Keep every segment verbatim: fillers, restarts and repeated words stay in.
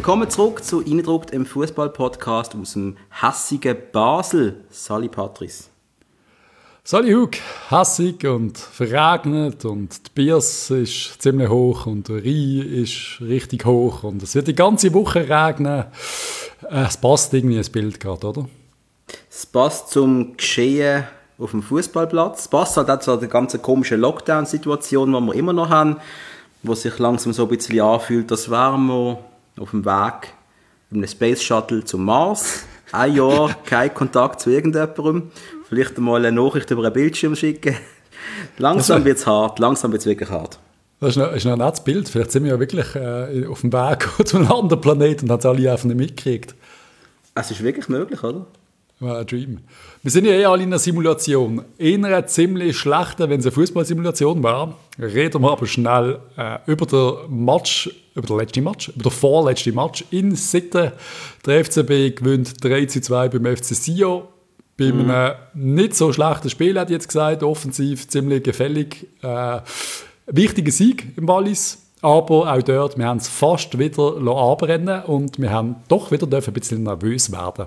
Willkommen zurück zu «Eindruckt» im Fußball-Podcast aus dem hässigen Basel. Sali Patrice. Sali Hug, hässig und verregnet und die Biers ist ziemlich hoch und der Rhein ist richtig hoch und es wird die ganze Woche regnen. Es passt irgendwie ins Bild gerade, oder? Es passt zum Geschehen auf dem Fußballplatz. Es passt halt auch zu der ganzen komischen Lockdown-Situation, die wir immer noch haben, wo sich langsam so ein bisschen anfühlt, als wären wir auf dem Weg mit einem Space Shuttle zum Mars. Ein Jahr kein Kontakt zu irgendjemandem. Vielleicht einmal eine Nachricht über einen Bildschirm schicken. Langsam wird es hart, langsam wird es wirklich hart. Das ist noch, ist noch ein nettes Bild. Vielleicht sind wir ja wirklich äh, auf dem Weg zu einem anderen Planeten und haben es alle einfach nicht mitgekriegt. Es ist wirklich möglich, oder? Ja, ein Dream. Wir sind ja eh alle in einer Simulation. In einer ziemlich schlechten, wenn es eine Fußballsimulation war. Reden wir aber schnell äh, über den Match, über den letzten Match, über den vorletzten Match in Sitten. Der F C B gewinnt drei zu zwei beim F C Sion. Bei einem mhm. nicht so schlechten Spiel, hat jetzt gesagt, offensiv ziemlich gefällig. Äh, wichtiger Sieg im Wallis, aber auch dort, wir haben es fast wieder anbrennen und wir haben doch wieder ein bisschen nervös werden.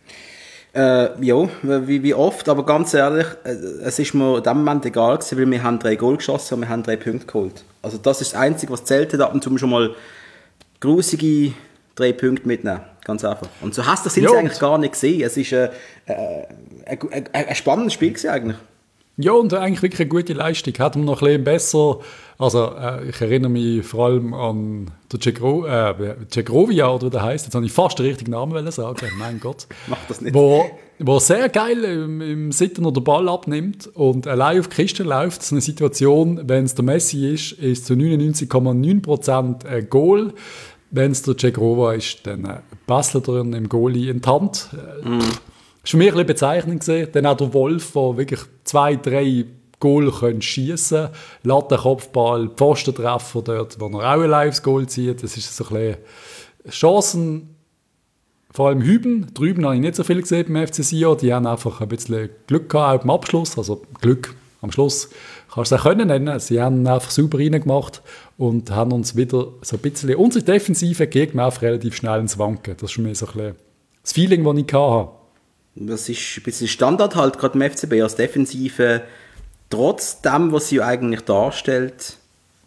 Äh, ja, wie, wie oft, aber ganz ehrlich, es ist mir in dem Moment egal gewesen, weil wir haben drei Goal geschossen und wir haben drei Punkte geholt. Also das ist das Einzige, was zählt hat, ab und zu schon mal grusige drei Punkte mitnehmen. Ganz einfach. Und so hast du das ja, eigentlich gar nicht gesehen. Es war äh, äh, ein, ein spannendes Spiel gewesen eigentlich. Ja, und eigentlich wirklich eine gute Leistung. Hätten wir noch ein bisschen besser, also äh, ich erinnere mich vor allem an den Cegro, äh, Cegrovia, oder wie der heisst. Jetzt habe ich fast den richtigen Namen sagen, mein Gott. Mach das nicht. Wo, wo sehr geil im, im Sitten oder den Ball abnimmt und allein auf die Kiste läuft. Das ist eine Situation, wenn es der Messi ist, ist es zu neunundneunzig Komma neun Prozent ein Goal. Wenn es der Cegrova ist, dann äh, bastelt er im Goalie in die Hand. Mm. Das war für mich ein bisschen bezeichnend gesehen. Dann auch der Wolf, der wirklich zwei, drei Goal schiessen kann. Lattenkopfball, Pfostentreffer dort, wo er auch ein lives Goal zieht. Das ist so ein bisschen Chancen, vor allem Hüben. Drüben habe ich nicht so viel gesehen beim F C Sion. Die haben einfach ein bisschen Glück gehabt, auch beim Abschluss. Also Glück am Schluss kannst du es auch können nennen. Sie haben einfach sauber reingemacht und haben uns wieder so ein bisschen unsere Defensive gegen einfach relativ schnell ins Wanken. Das ist für mich so ein bisschen das Feeling, das ich hatte. Das ist ein bisschen Standard halt, gerade im F C B als Defensive, trotz dem, was sie eigentlich darstellt,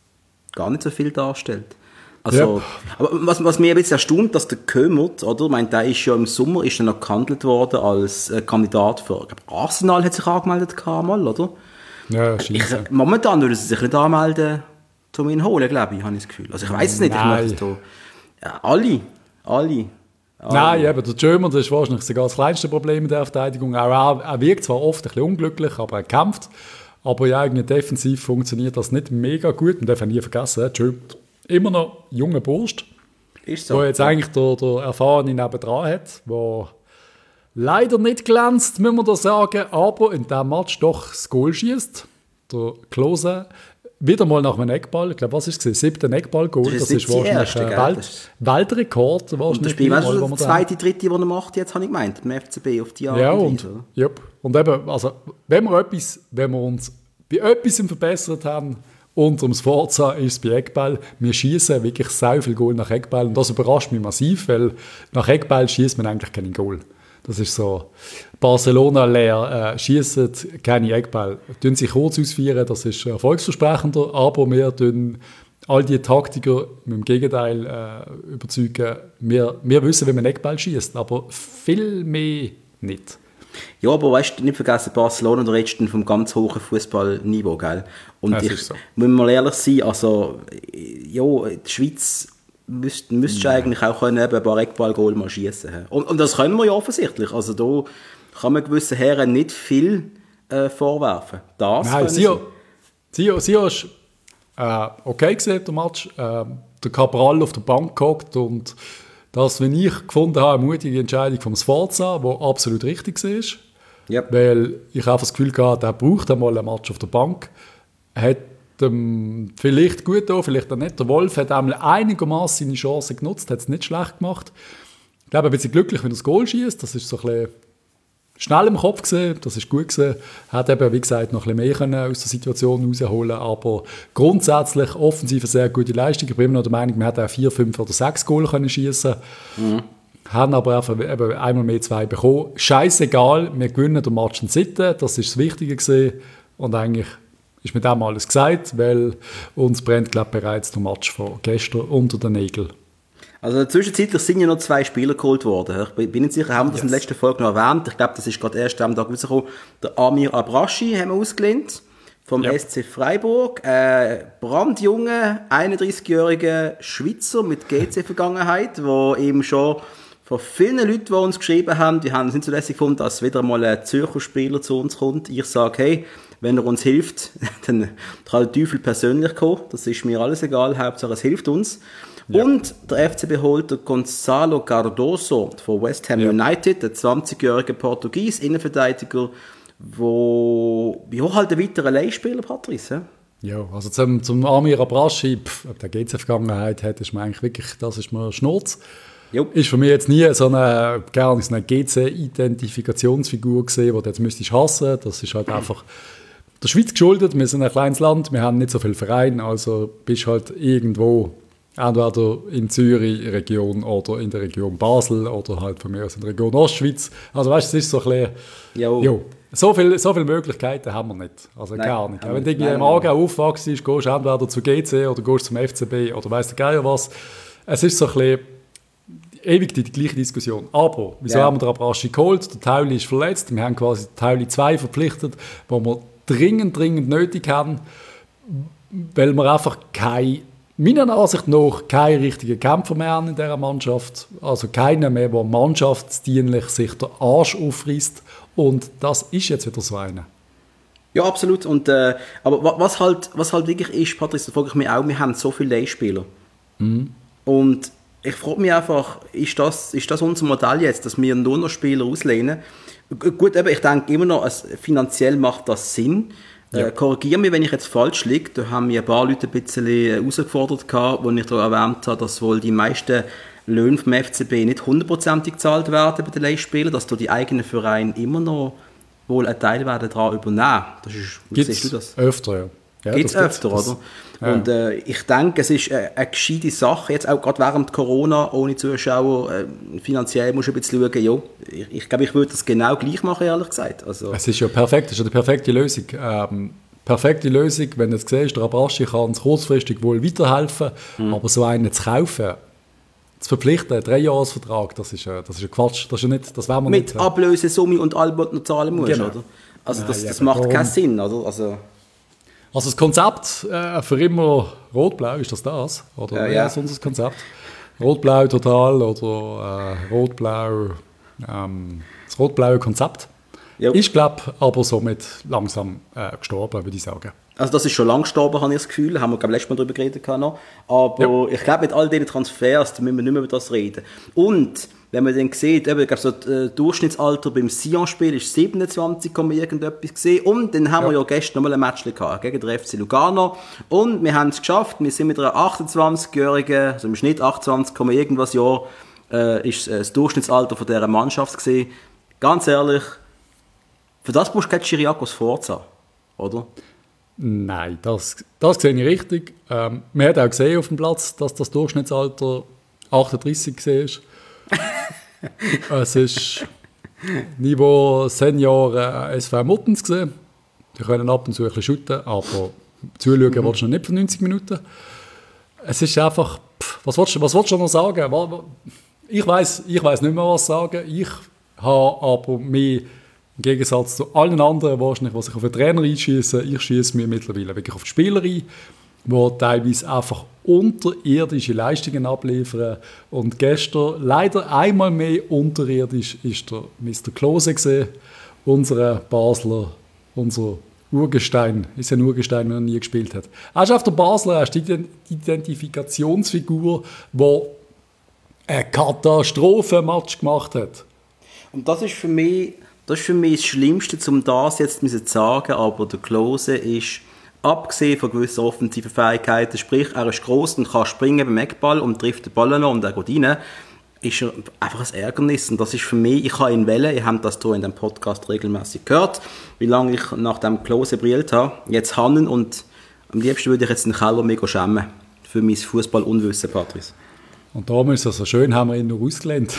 gar nicht so viel darstellt. Also, ja. Aber was, was mich ein bisschen erstaunt, dass der Kömert, oder? Ich meine, der ist ja im Sommer ist noch gehandelt worden als äh, Kandidat für, ich glaube, Arsenal hat sich angemeldet mal, oder? Ja, ich, momentan würden sie sich nicht anmelden, um ihn zu holen, glaube ich, habe ich das Gefühl. Also ich weiß es nicht, Nein. ich möchte ja, alle, alle. alle. Nein, eben, der German, das ist wahrscheinlich sogar das kleinste Problem in der Verteidigung. Auch, er wirkt zwar oft ein bisschen unglücklich, aber er kämpft. Aber ja, irgendwie defensiv funktioniert das nicht mega gut. Man darf nie vergessen, German immer noch junger Burst, ist so. Der jetzt eigentlich der, der Erfahrene nebendran hat, der leider nicht glänzt, müssen wir da sagen, aber in diesem Match doch das Goal schießt. Der Klose wieder mal nach einem Eckball. Ich glaube, was ist es? Siebter Eckball-Goal. Das, das ist wahrscheinlich ein Welt- Weltrekord. Und das Spiel, weißt du, der zweite, dritte, den er macht, jetzt habe ich gemeint, beim F C B auf die Art ja, und Weise. Und, yep. und eben, also, wenn wir, etwas, wenn wir uns bei etwas verbessert haben, unter dem Sforza ist es bei Eckball. Wir schießen wirklich sehr viel Goal nach Eckball. Und das überrascht mich massiv, weil nach Eckball schießt man eigentlich keinen Goal. Das ist so, Barcelona leer, äh, schiessen keine Eckball, tun sich kurz ausführen, das ist erfolgsversprechender, aber wir tun all die Taktiker mit dem Gegenteil äh, überzeugen. Wir, wir wissen, wie man Eckball schießt, aber viel mehr nicht. Ja, aber weißt du, nicht vergessen, Barcelona, da redest du vom ganz hohen Fußballniveau, gell? Und das ich ist so. muss mal ehrlich sein, also, ja, die Schweiz müsste müsst eigentlich auch können, eben ein paar Eckball-Goal mal schiessen. Und, und das können wir ja offensichtlich. Also da kann man gewissen Herren nicht viel äh, vorwerfen. Das Nein, Sio, Sio, Sio ist äh, okay gesehen, der Match. Äh, der Cabral auf der Bank gehockt und das, wenn ich gefunden habe, eine mutige Entscheidung vom Sforza, die absolut richtig war. Yep. Weil ich einfach das Gefühl hatte, der braucht einmal einen Match auf der Bank. Hat ähm, vielleicht gut da, vielleicht auch nicht. Der Wolf hat einmal einigermaßen seine Chance genutzt, hat es nicht schlecht gemacht. Ich glaube, ein bisschen glücklich, wenn er das Goal schießt. Das ist so ein bisschen schnell im Kopf gesehen, das ist gut gesehen. Hat eben, wie gesagt, noch ein bisschen mehr können aus der Situation rausholen, aber grundsätzlich offensiv eine sehr gute Leistung. Ich bin immer noch der Meinung, wir hätten auch vier, fünf oder sechs Goal können schiessen. Mhm. Haben aber einfach eben einmal mehr zwei bekommen. Scheißegal, wir gewinnen den Match in Sitten, das ist das Wichtige gewesen. Und eigentlich ist mir dem alles gesagt, weil uns brennt, glaube ich, bereits der Match von gestern unter den Nägeln. Also zwischenzeitlich sind ja noch zwei Spieler geholt worden. Ich bin nicht sicher, haben wir das yes. in der letzten Folge noch erwähnt. Ich glaube, das ist gerade erst am Tag rausgekommen. Der Amir Abraschi haben wir ausgelehnt vom ja. S C Freiburg. Äh, brandjunge, einunddreißigjährige Schweizer mit G C-Vergangenheit, der eben schon von vielen Leuten, die uns geschrieben haben, die haben es nicht so lässig gefunden, dass wieder mal ein Zürcher Spieler zu uns kommt. Ich sage, hey, wenn er uns hilft, dann kann der Teufel persönlich kommen. Das ist mir alles egal, Hauptsache es hilft uns. Ja. Und der F C B holt Gonzalo Cardoso von West Ham ja. United, der zwanzigjährige Portugies, Innenverteidiger, wo ja, halt ein weiterer Leihspieler, Patrice. Ja, also zum, zum Amir Abraschi, pff, ob der G C-Vergangenheit hat, ist mir eigentlich wirklich, das ist mir Schnurz. Jo. Ist für mich jetzt nie so eine, gar nicht so eine G C-Identifikationsfigur gesehen, die du jetzt müsstest hassen. Das ist halt einfach der Schweiz geschuldet. Wir sind ein kleines Land, wir haben nicht so viele Vereine, also bist halt irgendwo entweder in Zürich Region oder in der Region Basel oder halt von mir aus in der Region Ostschweiz. Also weißt du, es ist so ein bisschen, jo. So viele so viel Möglichkeiten haben wir nicht. Also nein, gar nicht. Wenn du irgendwie im Aargau aufwachst, gehst du entweder zu G C oder gehst zum F C B oder weiss der Geier was. Es ist so ein bisschen ewig die, die gleiche Diskussion. Aber wieso ja. haben wir den Abraschi geholt? Der Tauli ist verletzt. Wir haben quasi Tauli zwei verpflichtet, wo wir dringend, dringend nötig haben, weil wir einfach keine meiner Ansicht nach keine richtigen Kämpfer mehr haben in dieser Mannschaft. Also keiner mehr, der mannschaftsdienlich sich den Arsch aufreißt. Und das ist jetzt wieder so einer. Ja, absolut. Und, äh, aber was halt, was halt wirklich ist, Patrice, da frage ich mich auch, wir haben so viele Leihspieler. Mhm. Und ich frage mich einfach, ist das, ist das unser Modell jetzt, dass wir nur noch Spieler auslehnen? Gut, eben, ich denke immer noch, also finanziell macht das Sinn. Ja. Äh, korrigiere mich, wenn ich jetzt falsch liege. Da haben mir ein paar Leute ein bisschen herausgefordert, wo ich da erwähnt habe, dass wohl die meisten Löhne vom F C B nicht hundertprozentig gezahlt werden bei den Leihspielern, dass da die eigenen Vereine immer noch wohl einen Teil werden daran übernehmen. Das ist, wie siehst du das? Öfter, ja. Ja, gibt es öfter, das, oder? Ja. Und äh, ich denke, es ist eine, eine gescheite Sache, jetzt auch gerade während Corona, ohne Zuschauer, äh, finanziell musst du ein bisschen schauen, ja, ich, ich glaube, ich würde das genau gleich machen, ehrlich gesagt. Also, es ist ja perfekt, es ist ja die perfekte Lösung. Ähm, perfekte Lösung, wenn du jetzt siehst, der Abraschi kann uns kurzfristig wohl weiterhelfen, mhm. aber so einen zu kaufen, zu verpflichten, ein Dreijahresvertrag, das ist, das ist ein Quatsch, das ist ja nicht, das wollen wir mit nicht. Mit Ablösesumme und allem, was du noch zahlen musst, genau. Oder? Also das, das macht keinen Sinn, oder? Also, Also das Konzept äh, für immer Rot-Blau, ist das das? Oder ja, ja. ist unser Konzept? Rot-Blau total oder äh, Rot-Blau, ähm, das rot-blaue Konzept. Jo. Ist, glaube ich, aber somit langsam äh, gestorben, würde ich sagen. Also das ist schon lange gestorben, habe ich das Gefühl. Haben wir, glaube ich, letztes Mal darüber geredet. Noch. Aber ja. ich glaube, mit all diesen Transfers da müssen wir nicht mehr über das reden. Und wenn man dann sieht, eben, ich glaube, so das äh, Durchschnittsalter beim Sion-Spiel ist siebenundzwanzig, irgendetwas gesehen. Und dann haben ja. wir ja gestern nochmal ein Match gehabt gegen den F C Lugano. Und wir haben es geschafft. Wir sind mit einer achtundzwanzigjährigen, also im Schnitt achtundzwanzig, irgendwas Jahr, äh, ist äh, das Durchschnittsalter von dieser Mannschaft gesehen. Ganz ehrlich, für das brauchst du kein Chiriakos Forza, oder? Nein, das, das sehe ich richtig. Ähm, man hat auch gesehen auf dem Platz, dass das Durchschnittsalter achtunddreißig war. Es ist Niveau Senior äh, S V Muttens gesehen. Die können ab und zu ein bisschen shooten, aber zuschauen mhm. willst du noch nicht für neunzig Minuten. Es ist einfach, pff, was willst, was willst du noch sagen? Ich weiss, ich weiss nicht mehr, was sagen. Ich habe aber mich im Gegensatz zu allen anderen, wahrscheinlich, die sich auf den Trainer einschießen, ich schieße mir mittlerweile wirklich auf die Spieler ein, die teilweise einfach unterirdische Leistungen abliefern. Und gestern, leider einmal mehr unterirdisch, ist der Mister Klose gesehen, unser Basler, unser Urgestein, ist ein Urgestein, wenn er nie gespielt hat. Er ist auf der Basler, er ist die Identifikationsfigur, die einen Katastrophenmatch gemacht hat. Und das ist für mich... Das ist für mich das Schlimmste, um das jetzt zu sagen, aber der Klose ist, abgesehen von gewissen offensiven Fähigkeiten, sprich, er ist gross und kann springen beim Eckball und trifft den Ball noch und er geht rein. ist er einfach ein Ärgernis. Und das ist für mich, ich habe ihn wählen, ihr habt das hier in dem Podcast regelmäßig gehört, wie lange ich nach dem Klose brillt habe. Jetzt Hannen und am liebsten würde ich jetzt den Keller mega schämen für mein Fußball-Unwissen, Patrice. Und darum ist es so schön, haben wir ihn noch ausgelehnt.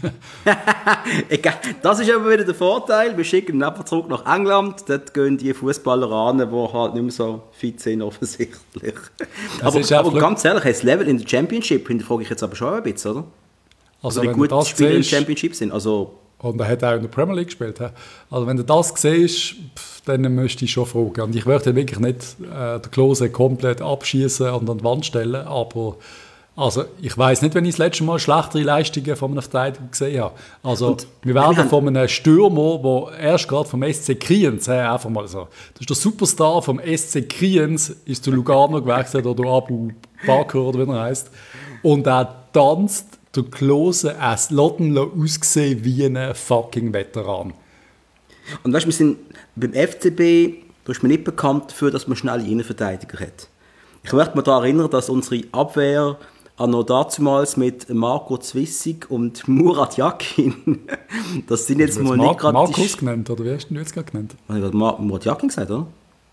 Das ist aber wieder der Vorteil. Wir schicken ihn einfach zurück nach England. Dort gehen die Fußballer an, die halt nicht mehr so fit sind, offensichtlich. Aber, aber ganz ehrlich, das Level in der Championship hinterfrage ich jetzt aber schon ein bisschen, oder? Also, also wie gut die Spieler in der Championship sind. Also, und er hat auch in der Premier League gespielt. Also wenn du das siehst, dann müsste ich schon fragen. Und ich möchte wirklich nicht äh, den Klose komplett abschießen und an die Wand stellen, aber also ich weiss nicht, wenn ich das letzte Mal schlechtere Leistungen von einem Verteidiger gesehen habe. Also und wir werden wir von einem Stürmer, der erst gerade vom S C Kriens, äh, einfach mal so, das ist der Superstar vom S C Kriens, ist zu Lugano gewechselt oder Abu Bakr oder wie er heisst. Und er tanzt der Klose es Lotten ausgesehen wie ein fucking Veteran. Und weißt du, wir sind beim F C B, da ist man nicht bekannt dafür, dass man schnelle Innenverteidiger hat. Ich möchte mich daran erinnern, dass unsere Abwehr noch dazumals mit Marco Zwissig und Murat Yakin, das sind jetzt mal Mar- nicht gerade... Markus genannt, oder wie hast du ihn jetzt gerade genannt? Ich habe Mar- Murat Yakin gesagt, oder?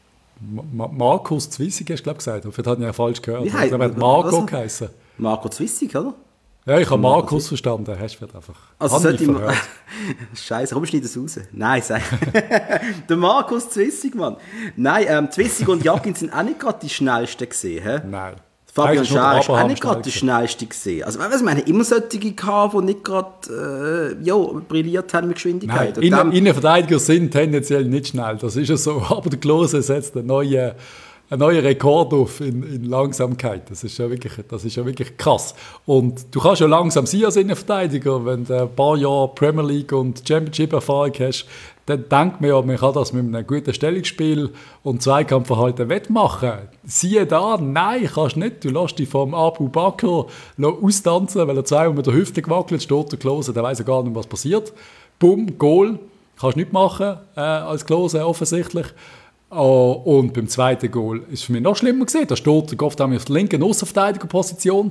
Ma- Markus Zwissig hast du, glaube ich, gesagt. Vielleicht hat ich ja falsch gehört. Wie Ich glaube, er hat Marco geheißen. Marco Zwissig, oder? Ja, ich habe Markus Marco verstanden. Hast du einfach... Also sollte ich mal... Scheiße, komm, schneid das raus. Nein, sag... Der Markus Zwissig, Mann. Nein, ähm, Zwissig und Yakin sind auch nicht gerade die schnellsten gesehen, hä? Nein. Fabian Schär ist auch nicht gerade der schnellste gesehen. Also, weißt du, wir haben immer solche gehabt, die nicht gerade äh, ja, brilliert haben mit Geschwindigkeit. Nein, Innen- Innenverteidiger sind tendenziell nicht schnell, das ist ja so. Aber der Klose setzt einen neuen, einen neuen Rekord auf in, in Langsamkeit. Das ist, ja wirklich, das ist ja wirklich krass. Und du kannst ja langsam sein als Innenverteidiger, wenn du ein paar Jahre Premier League und Championship-Erfahrung hast. Dann denkt man ja, man kann das mit einem guten Stellungsspiel und Zweikampfverhalten wettmachen. Siehe da, nein, kannst du nicht. Du lässt dich vom Abu Bakr austanzen, weil er zweimal mit der Hüfte gewackelt steht, der Klose, der weiss ja gar nicht, was passiert. Bumm, Goal. Kannst du nicht machen äh, als Klose offensichtlich. Oh, und beim zweiten Goal ist es für mich noch schlimmer gesehen. Da steht der Goff auf der linken Außenverteidigerposition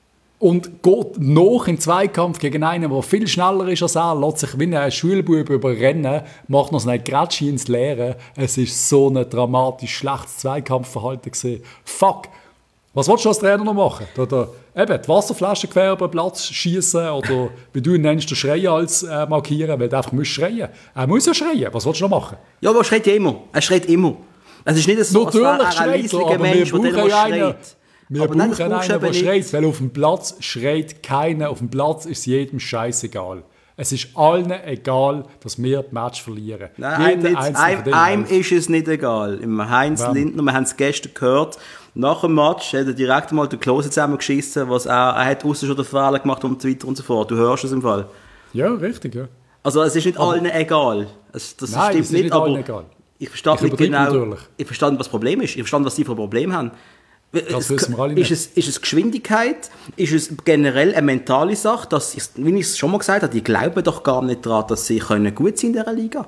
und geht noch im Zweikampf gegen einen, der viel schneller ist als er, lässt sich wie ein Schulbub überrennen, macht noch so eine Grätsche ins Leere. Es ist so ein dramatisch schlechtes Zweikampfverhalten gewesen. Fuck! Was willst du als Trainer noch machen? Da, da, eben, die Wasserflasche quer über den Platz schießen oder wie du ihn nennst, den Schreien als äh, markieren, weil du einfach musst schreien. Er muss ja schreien. Was willst du noch machen? Ja, aber er schreit ja immer. Er schreit immer. Es ist nicht so, Natürlich als wäre er ein leislicher Mensch, der dann schreit. Wir aber brauchen nein, einen, der schreit, weil auf dem Platz schreit keiner. Auf dem Platz ist jedem scheißegal. Es ist allen egal, dass wir das Match verlieren. Nein, einem, einem, einem ist es nicht egal. Im Heinz ja. Lindner, wir haben es gestern gehört, nach dem Match hat er direkt mal den Klose zusammengeschissen, was er, er hat draussen schon den Fehler gemacht und so weiter und so fort. Du hörst es im Fall. Ja, richtig, ja. Also es ist nicht aber, allen egal. Es, das nein, stimmt es ist nicht, nicht allen aber egal. Ich verstehe nicht genau, natürlich. Ich verstehe, was das Problem ist. Ich verstehe, was sie für ein Problem haben. Das wissen wir alle nicht. Ist es, ist es Geschwindigkeit? Ist es generell eine mentale Sache? Dass ich, wie ich es schon mal gesagt habe, die glauben doch gar nicht daran, dass sie können gut sein in dieser Liga.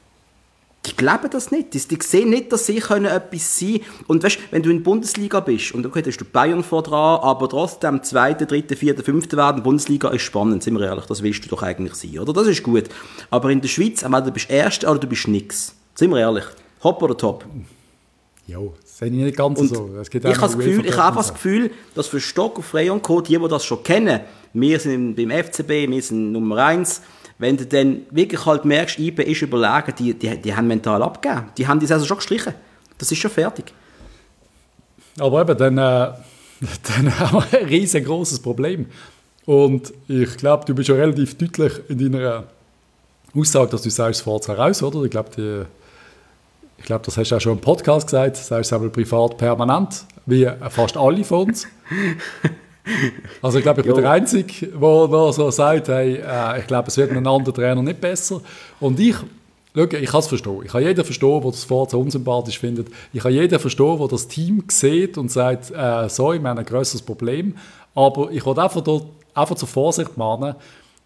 Die glauben das nicht. Die, die sehen nicht, dass sie können etwas sein können. Und weißt, wenn du in der Bundesliga bist, und okay, da hast du Bayern vor dran, aber trotzdem zweite, dritte, vierte, fünfte werden, Bundesliga ist spannend, sind wir ehrlich, das willst du doch eigentlich sein, oder? Das ist gut. Aber in der Schweiz, entweder du bist Erster oder du bist nix. Sind wir ehrlich. Hopp oder top. Jo, das sehe ich nicht ganz und so. Es geht ich habe das Gefühl, ich habe einfach das Gefühl, dass für Stock und Frey und Co., die, die das schon kennen, wir sind beim F C B, wir sind Nummer eins, wenn du dann wirklich halt merkst, I B ist überlegen, die, die, die haben mental abgegeben. Die haben die Saison schon gestrichen. Das ist schon fertig. Aber eben, dann, äh, dann haben wir ein riesengroßes Problem. Und ich glaube, du bist schon relativ deutlich in deiner Aussage, dass du sagst, es fährt heraus, oder? Ich glaube, die... Ich glaube, das hast du auch schon im Podcast gesagt, das sagst du aber privat permanent, wie fast alle von uns. Also ich glaube, ich bin jo. der Einzige, der noch so sagt, hey, äh, ich glaube, es wird mit einem anderen Trainer nicht besser. Und ich, schau, ich kann es verstehen. Ich kann jeden verstehen, der das Forza unsympathisch findet. Ich kann jeden verstehen, der das Team sieht und sagt, äh, sorry, wir haben ein grösseres Problem. Aber ich will einfach, dort, einfach zur Vorsicht mahnen,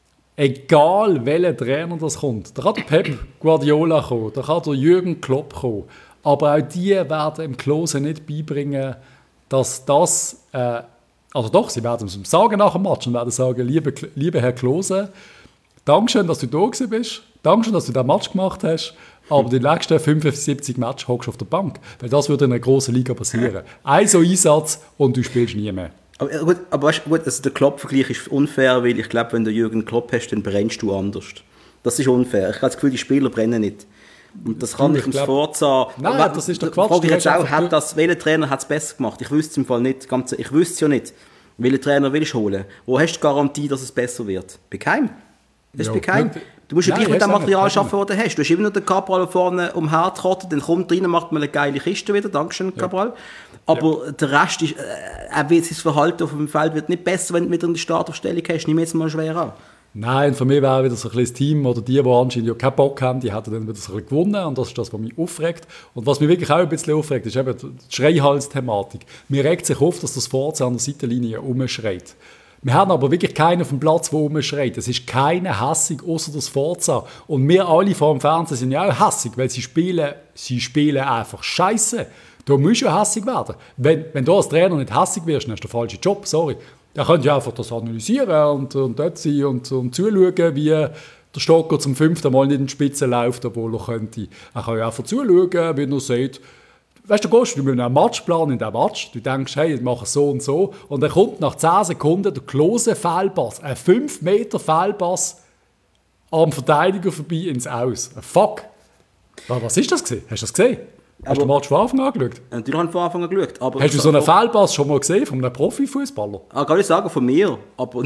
egal welcher Trainer das kommt. Da kann der Pep Guardiola kommen, da kann der Jürgen Klopp kommen. Aber auch die werden im Klose nicht beibringen, dass das, äh, Also doch, sie werden es sagen nach dem Match und werden sagen, liebe, liebe Herr Klose, Dankeschön, dass du da gewesen bist, Dankeschön, dass du den Match gemacht hast, aber die nächsten fünfundsiebzig Matches hockst du auf der Bank, weil das würde in einer grossen Liga passieren. Ein so Einsatz und du spielst nie mehr. Aber gut, aber weißt, gut also der Klopp-Vergleich ist unfair, weil ich glaube, wenn du Jürgen Klopp hast, dann brennst du anders. Das ist unfair. Ich habe das Gefühl, die Spieler brennen nicht. Und das kann du, ich im Forza... Nein, aber, das ist der Quatsch. Frage ich jetzt auch, hat das, welcher Trainer hat es besser gemacht? Ich wüsste es im Fall nicht. Ganz, ich wüsste es ja nicht. Welchen Trainer willst du holen? Wo hast du die Garantie, dass es besser wird? Bei keinem. Das ist bei keinem. Du musst ja gleich mit dem Material arbeiten, das du hast. Du hast immer noch den Cabral vorne umhertrotten, dann kommt rein, macht mal eine geile Kiste wieder. Dankeschön, Cabral. Ja. Aber ja. Der Rest ist, äh, sein Verhalten auf dem Feld wird nicht besser, wenn du wieder eine Startaufstellung hast. Nimm jetzt mal schwer an. Nein, für mich wäre wieder so ein kleines Team oder die, die anscheinend ja keinen Bock haben, die hätten dann wieder so ein bisschen gewonnen und das ist das, was mich aufregt. Und was mich wirklich auch ein bisschen aufregt, ist eben die Schreihals-Thematik. Mir regt sich auf, dass das Forza an der Seitenlinie rumschreit. Wir haben aber wirklich keinen auf dem Platz, der rumschreit. Es ist keiner hässig, außer das Forza. Und wir alle vor dem Fernsehen sind ja auch hässig, weil sie spielen, sie spielen einfach Scheiße. Da musst du ja hässig werden. Wenn, wenn du als Trainer nicht hässig wirst, dann hast du den falschen Job, sorry. Dann könnt ihr einfach das analysieren und, und dort sein und, und zuschauen, wie der Stocker zum fünften Mal nicht in die Spitze läuft, obwohl er könnte. Er kann ja einfach zuschauen, wie er sagt, weißt du, du gehst mit einem Matchplan in den Match, du denkst, hey, ich mache so und so, und dann kommt nach zehn Sekunden der Klose Fehlpass, ein fünf Meter Fehlpass am Verteidiger vorbei ins Aus. Fuck! Was ist das gewesen? Hast du das gesehen? Hast aber, du den Match von Anfang an angeschaut? Natürlich habe ich von Anfang an geschaut. Aber hast du so einen Fehlpass schon mal gesehen von einem Profifußballer? Ah, kann ich sagen, von mir. Aber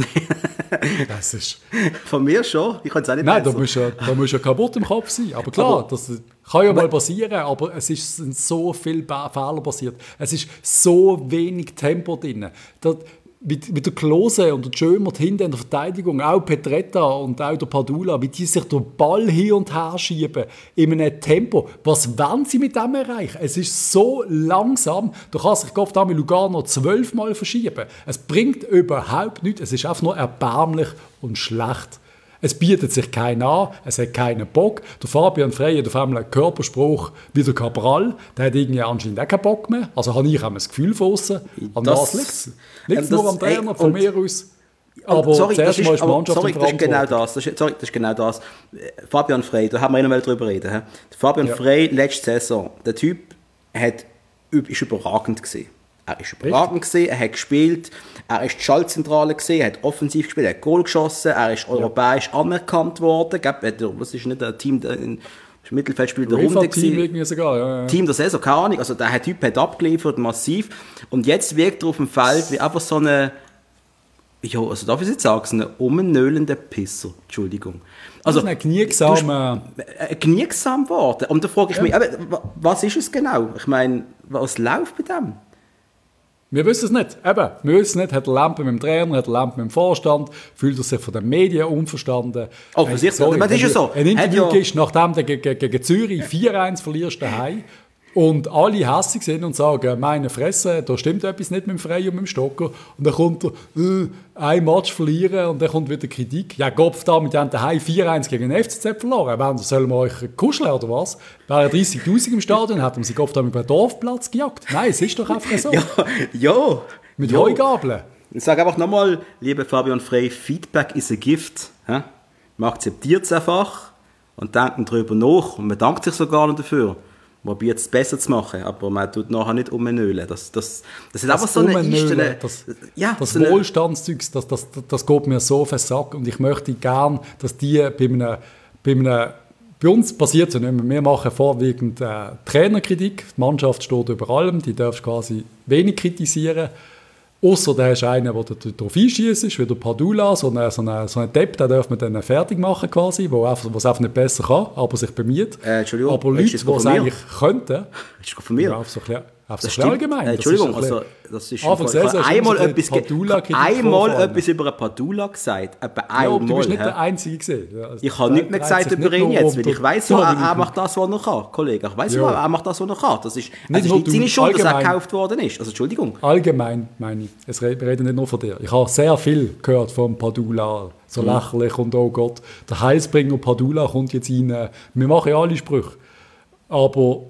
das ist... Von mir schon. Ich kann es auch nicht Nein, da musst, ja, da musst du ja kaputt im Kopf sein. Aber klar, aber, das kann ja mal passieren, aber es ist, sind so viele Fehler passiert. Es ist so wenig Tempo drin. Das, Mit, mit der Klose und der Schömert hinten in der Verteidigung, auch Petretta und auch der Padula, wie die sich den Ball hin und her schieben, in einem Tempo. Was wollen sie mit dem erreichen? Es ist so langsam, da kann sich Gott mit Lugano zwölfmal verschieben. Es bringt überhaupt nichts, es ist einfach nur erbärmlich und schlecht. Es bietet sich keiner an, es hat keinen Bock. Der Fabian Frey hat auf einmal einen Körperspruch wie der Cabral, der hat irgendwie anscheinend auch keinen Bock mehr. Also habe ich auch das Gefühl von außen. An das liegt es. Liegt es nur am Trainer, von mir aus. Aber sorry, zuerst das mal ist, ist die Mannschaft sorry, das ist genau das. das ist, sorry, das ist genau das. Fabian Frey, da haben wir noch drüber reden. He? Fabian ja. Frey, letzte Saison, der Typ hat, ist überragend gewesen. Er ist überragend gewesen, er hat gespielt, er ist die Schaltzentrale gewesen, er hat offensiv gespielt, er hat Goal geschossen, er ist europäisch ja. anerkannt worden. Was ist nicht ein Team, ein Mittelfeldspiel der Runde gewesen. Sogar, ja, ja. Team der Saison, keine Ahnung. Also der Typ hat abgeliefert, massiv. Und jetzt wirkt er auf dem Feld wie einfach so eine, ja, also darf ich jetzt sagen, so ein umnöhlender Pisser. Entschuldigung. Also, ein kniegsam, äh, kniegsam worden. Und da frage ich ja. mich, aber, was ist es genau? Ich meine, was läuft bei dem? Wir wissen es nicht. Eben, wir wissen es nicht. Hat er Lampe mit dem Trainer, hat er Lampe mit dem Vorstand, fühlt er sich von den Medien unverstanden. Oh, für sich so. Das ist ja so. Ein Interview ja. ist, nachdem du gegen, gegen Zürich vier eins verlierst daheim und alle hässig sind und sagen, meine Fresse, da stimmt etwas nicht mit dem Frey und mit dem Stocker. Und dann kommt er, äh, ein Match verlieren und dann kommt wieder Kritik. Ja, Gott, da mit dem daheim vier eins gegen den F C Z verloren. Wenn, sollen wir euch kuscheln oder was? Wären dreißigtausend im Stadion, hätten wir sie Gott da mit einem Dorfplatz gejagt. Nein, es ist doch einfach so. ja, ja. Mit ja. Heugabeln. Ich sage einfach nochmal, lieber Fabian Frey, Feedback ist ein Gift. He? Man akzeptiert es einfach und denkt darüber nach und man dankt sich sogar noch dafür. Man probiert es besser zu machen, aber man tut nachher nicht umnölen. Das, das, das ist das einfach so eine... Umnölen, das ja, das so Wohlstandszeug, das, das, das geht mir so auf den Sack und ich möchte gerne, dass die bei einem... Bei, einem, bei uns passiert es ja nicht mehr. Wir machen vorwiegend äh, Trainerkritik. Die Mannschaft steht über allem, die darfst quasi wenig kritisieren. Ausser der ist einer, der darauf einschießt, wie der Padula, so ein so eine, so eine Depp, den darf man dann fertig machen quasi, wo es einfach nicht besser kann, aber sich bemüht. Äh, Entschuldigung, aber Leute, die es eigentlich könnten, das ist von mir. Ja, auf so ein bisschen allgemein. Äh, Entschuldigung, das ist also das ist Anfang Saison einmal so etwas, ge- einmal etwas über einen Padula gesagt. Etwa einmal, ja, du bist nicht he? der Einzige gesehen. Also ich habe nichts mehr gesagt über ihn jetzt, weil ich weiss ja, er, er macht das, was er kann, Kollege. Ich weiss ja, er macht das, was er kann. Das ist, es ist nicht seine Schuld, dass er gekauft worden ist. Also Entschuldigung. Allgemein meine ich. Es wir reden nicht nur von dir. Ich habe sehr viel gehört vom Padula. So lächerlich und oh Gott, der Heilsbringer Padula kommt jetzt rein. Wir machen ja alle Sprüche. Aber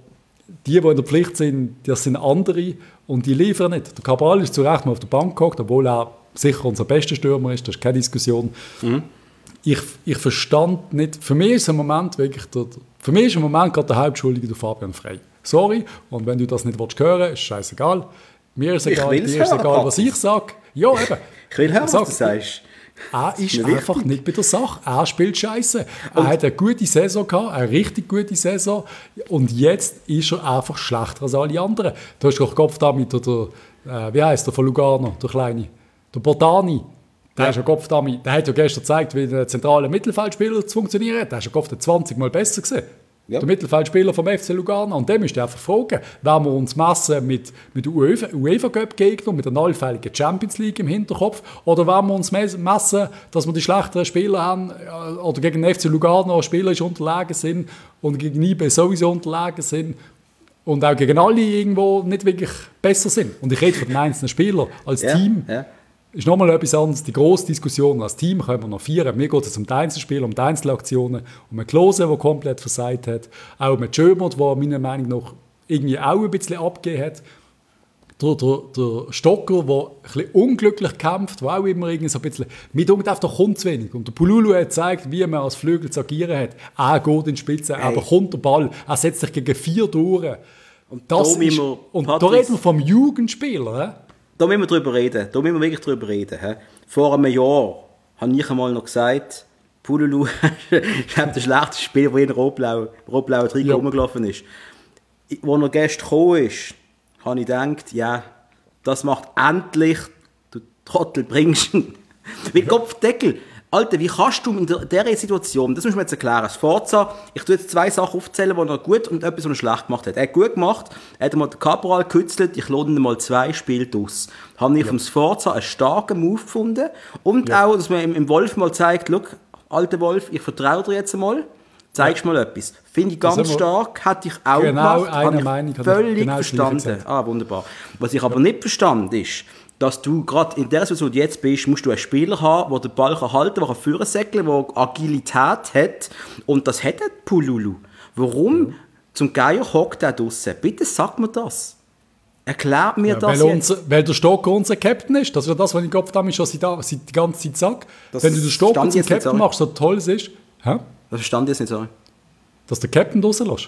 die, die in der Pflicht sind, das sind andere und die liefern nicht. Der Cabral ist zu Recht mal auf der Bank gehockt, obwohl er sicher unser bester Stürmer ist, das ist keine Diskussion. Mhm. Ich, ich verstand nicht, für mich ist im Moment wirklich, der, für mich ist im Moment gerade der Hauptschuldige der Fabian Frey. Sorry, und wenn du das nicht willst hören, ist scheißegal. Mir ist egal, dir ist egal, was ich sage. Ja, eben. Ich will hören, was du sagst. Er ist einfach wichtig. Nicht bei der Sache. Er spielt Scheiße. Er hat eine gute Saison gehabt, eine richtig gute Saison. Und jetzt ist er einfach schlechter als alle anderen. Du hast doch Kopf damit, oder, äh, wie heisst der von Lugano, der Kleine? Der Botani. Der, ja. Kopf damit, der hat ja gestern gezeigt, wie ein zentraler Mittelfeldspieler zu funktionieren hat. Der ist ja Kopf zwanzig Mal besser gesehen. Ja. Der Mittelfeldspieler vom F C Lugano. Und dem ist einfach fragen, wenn wir uns messen mit, mit UEFA-Cup-Gegnern, mit einer allfälligen Champions League im Hinterkopf, oder wenn wir uns messen, dass wir die schlechteren Spieler haben, oder gegen den F C Lugano spielerisch unterlegen sind und gegen I B sowieso unterlegen sind und auch gegen alle irgendwo nicht wirklich besser sind. Und ich rede von den einzelnen Spielern als ja. Team. Ja. Ist nochmal etwas anderes. Die grosse Diskussion als Team können wir noch feiern. Mir geht es um die Einzelspiele, um die Einzelaktionen, um einen Klose, der komplett versagt hat, auch um einen Schömert, der meiner Meinung nach irgendwie auch ein bisschen abgegeben hat. Der, der, der Stocker, der ein bisschen unglücklich kämpft, der auch immer irgendwie so ein bisschen mitunter einfach kommt zu wenig. Und der Pululu hat gezeigt, wie man als Flügel zu agieren hat. Er geht in die Spitze, er bekommt den Ball, er setzt sich gegen vier durch. Und, das da, ist, wir, und da reden wir vom Jugendspieler. He? Da müssen wir drüber reden. Da müssen wir wirklich drüber reden. He? Vor einem Jahr habe ich einmal noch gesagt, Pululu ist der schlechteste Spieler, der in der rot-blauen rot-blauen Trikot ja. rumgelaufen ist. Als er gestern gekommen ist, habe ich gedacht, ja, das macht endlich, du Trottel, bringst ihn. Mit Kopfdeckel. Alter, wie kannst du in dieser Situation, das muss man jetzt erklären, das Forza, ich tue jetzt zwei Sachen aufzählen, die er gut und etwas, was er schlecht gemacht hat. Er hat gut gemacht, er hat mal den Cabral gekützelt, ich lade ihn mal zwei Spiele aus. Habe ich ja. vom Sforza einen starken Move gefunden und ja. auch, dass man im, im Wolf mal zeigt, schau, alter Wolf, ich vertraue dir jetzt mal, zeigst ja. mal etwas. Finde ich ganz stark, hätte ich auch genau gemacht, eine ich Meinung, völlig genau verstanden. Ah, wunderbar. Was ich aber nicht verstanden ist, dass du gerade in der Situation, wo du jetzt bist, musst du einen Spieler haben, der den Ball halten kann, der führen säckeln kann, der Agilität hat. Und das hat Pululu. Warum ja. zum Geier hockt er draussen? Bitte sag mir das. Erklärt mir ja, das weil jetzt. Unser, weil der Stocker unser Captain ist. Das ist ja das, was ich Kopf damit schon seit, seit die ganze Zeit sage. Wenn du den Stocker zum Captain machst, so toll es ist. Hä? Das verstand ich jetzt nicht, sorry. Dass der Captain rauslässt.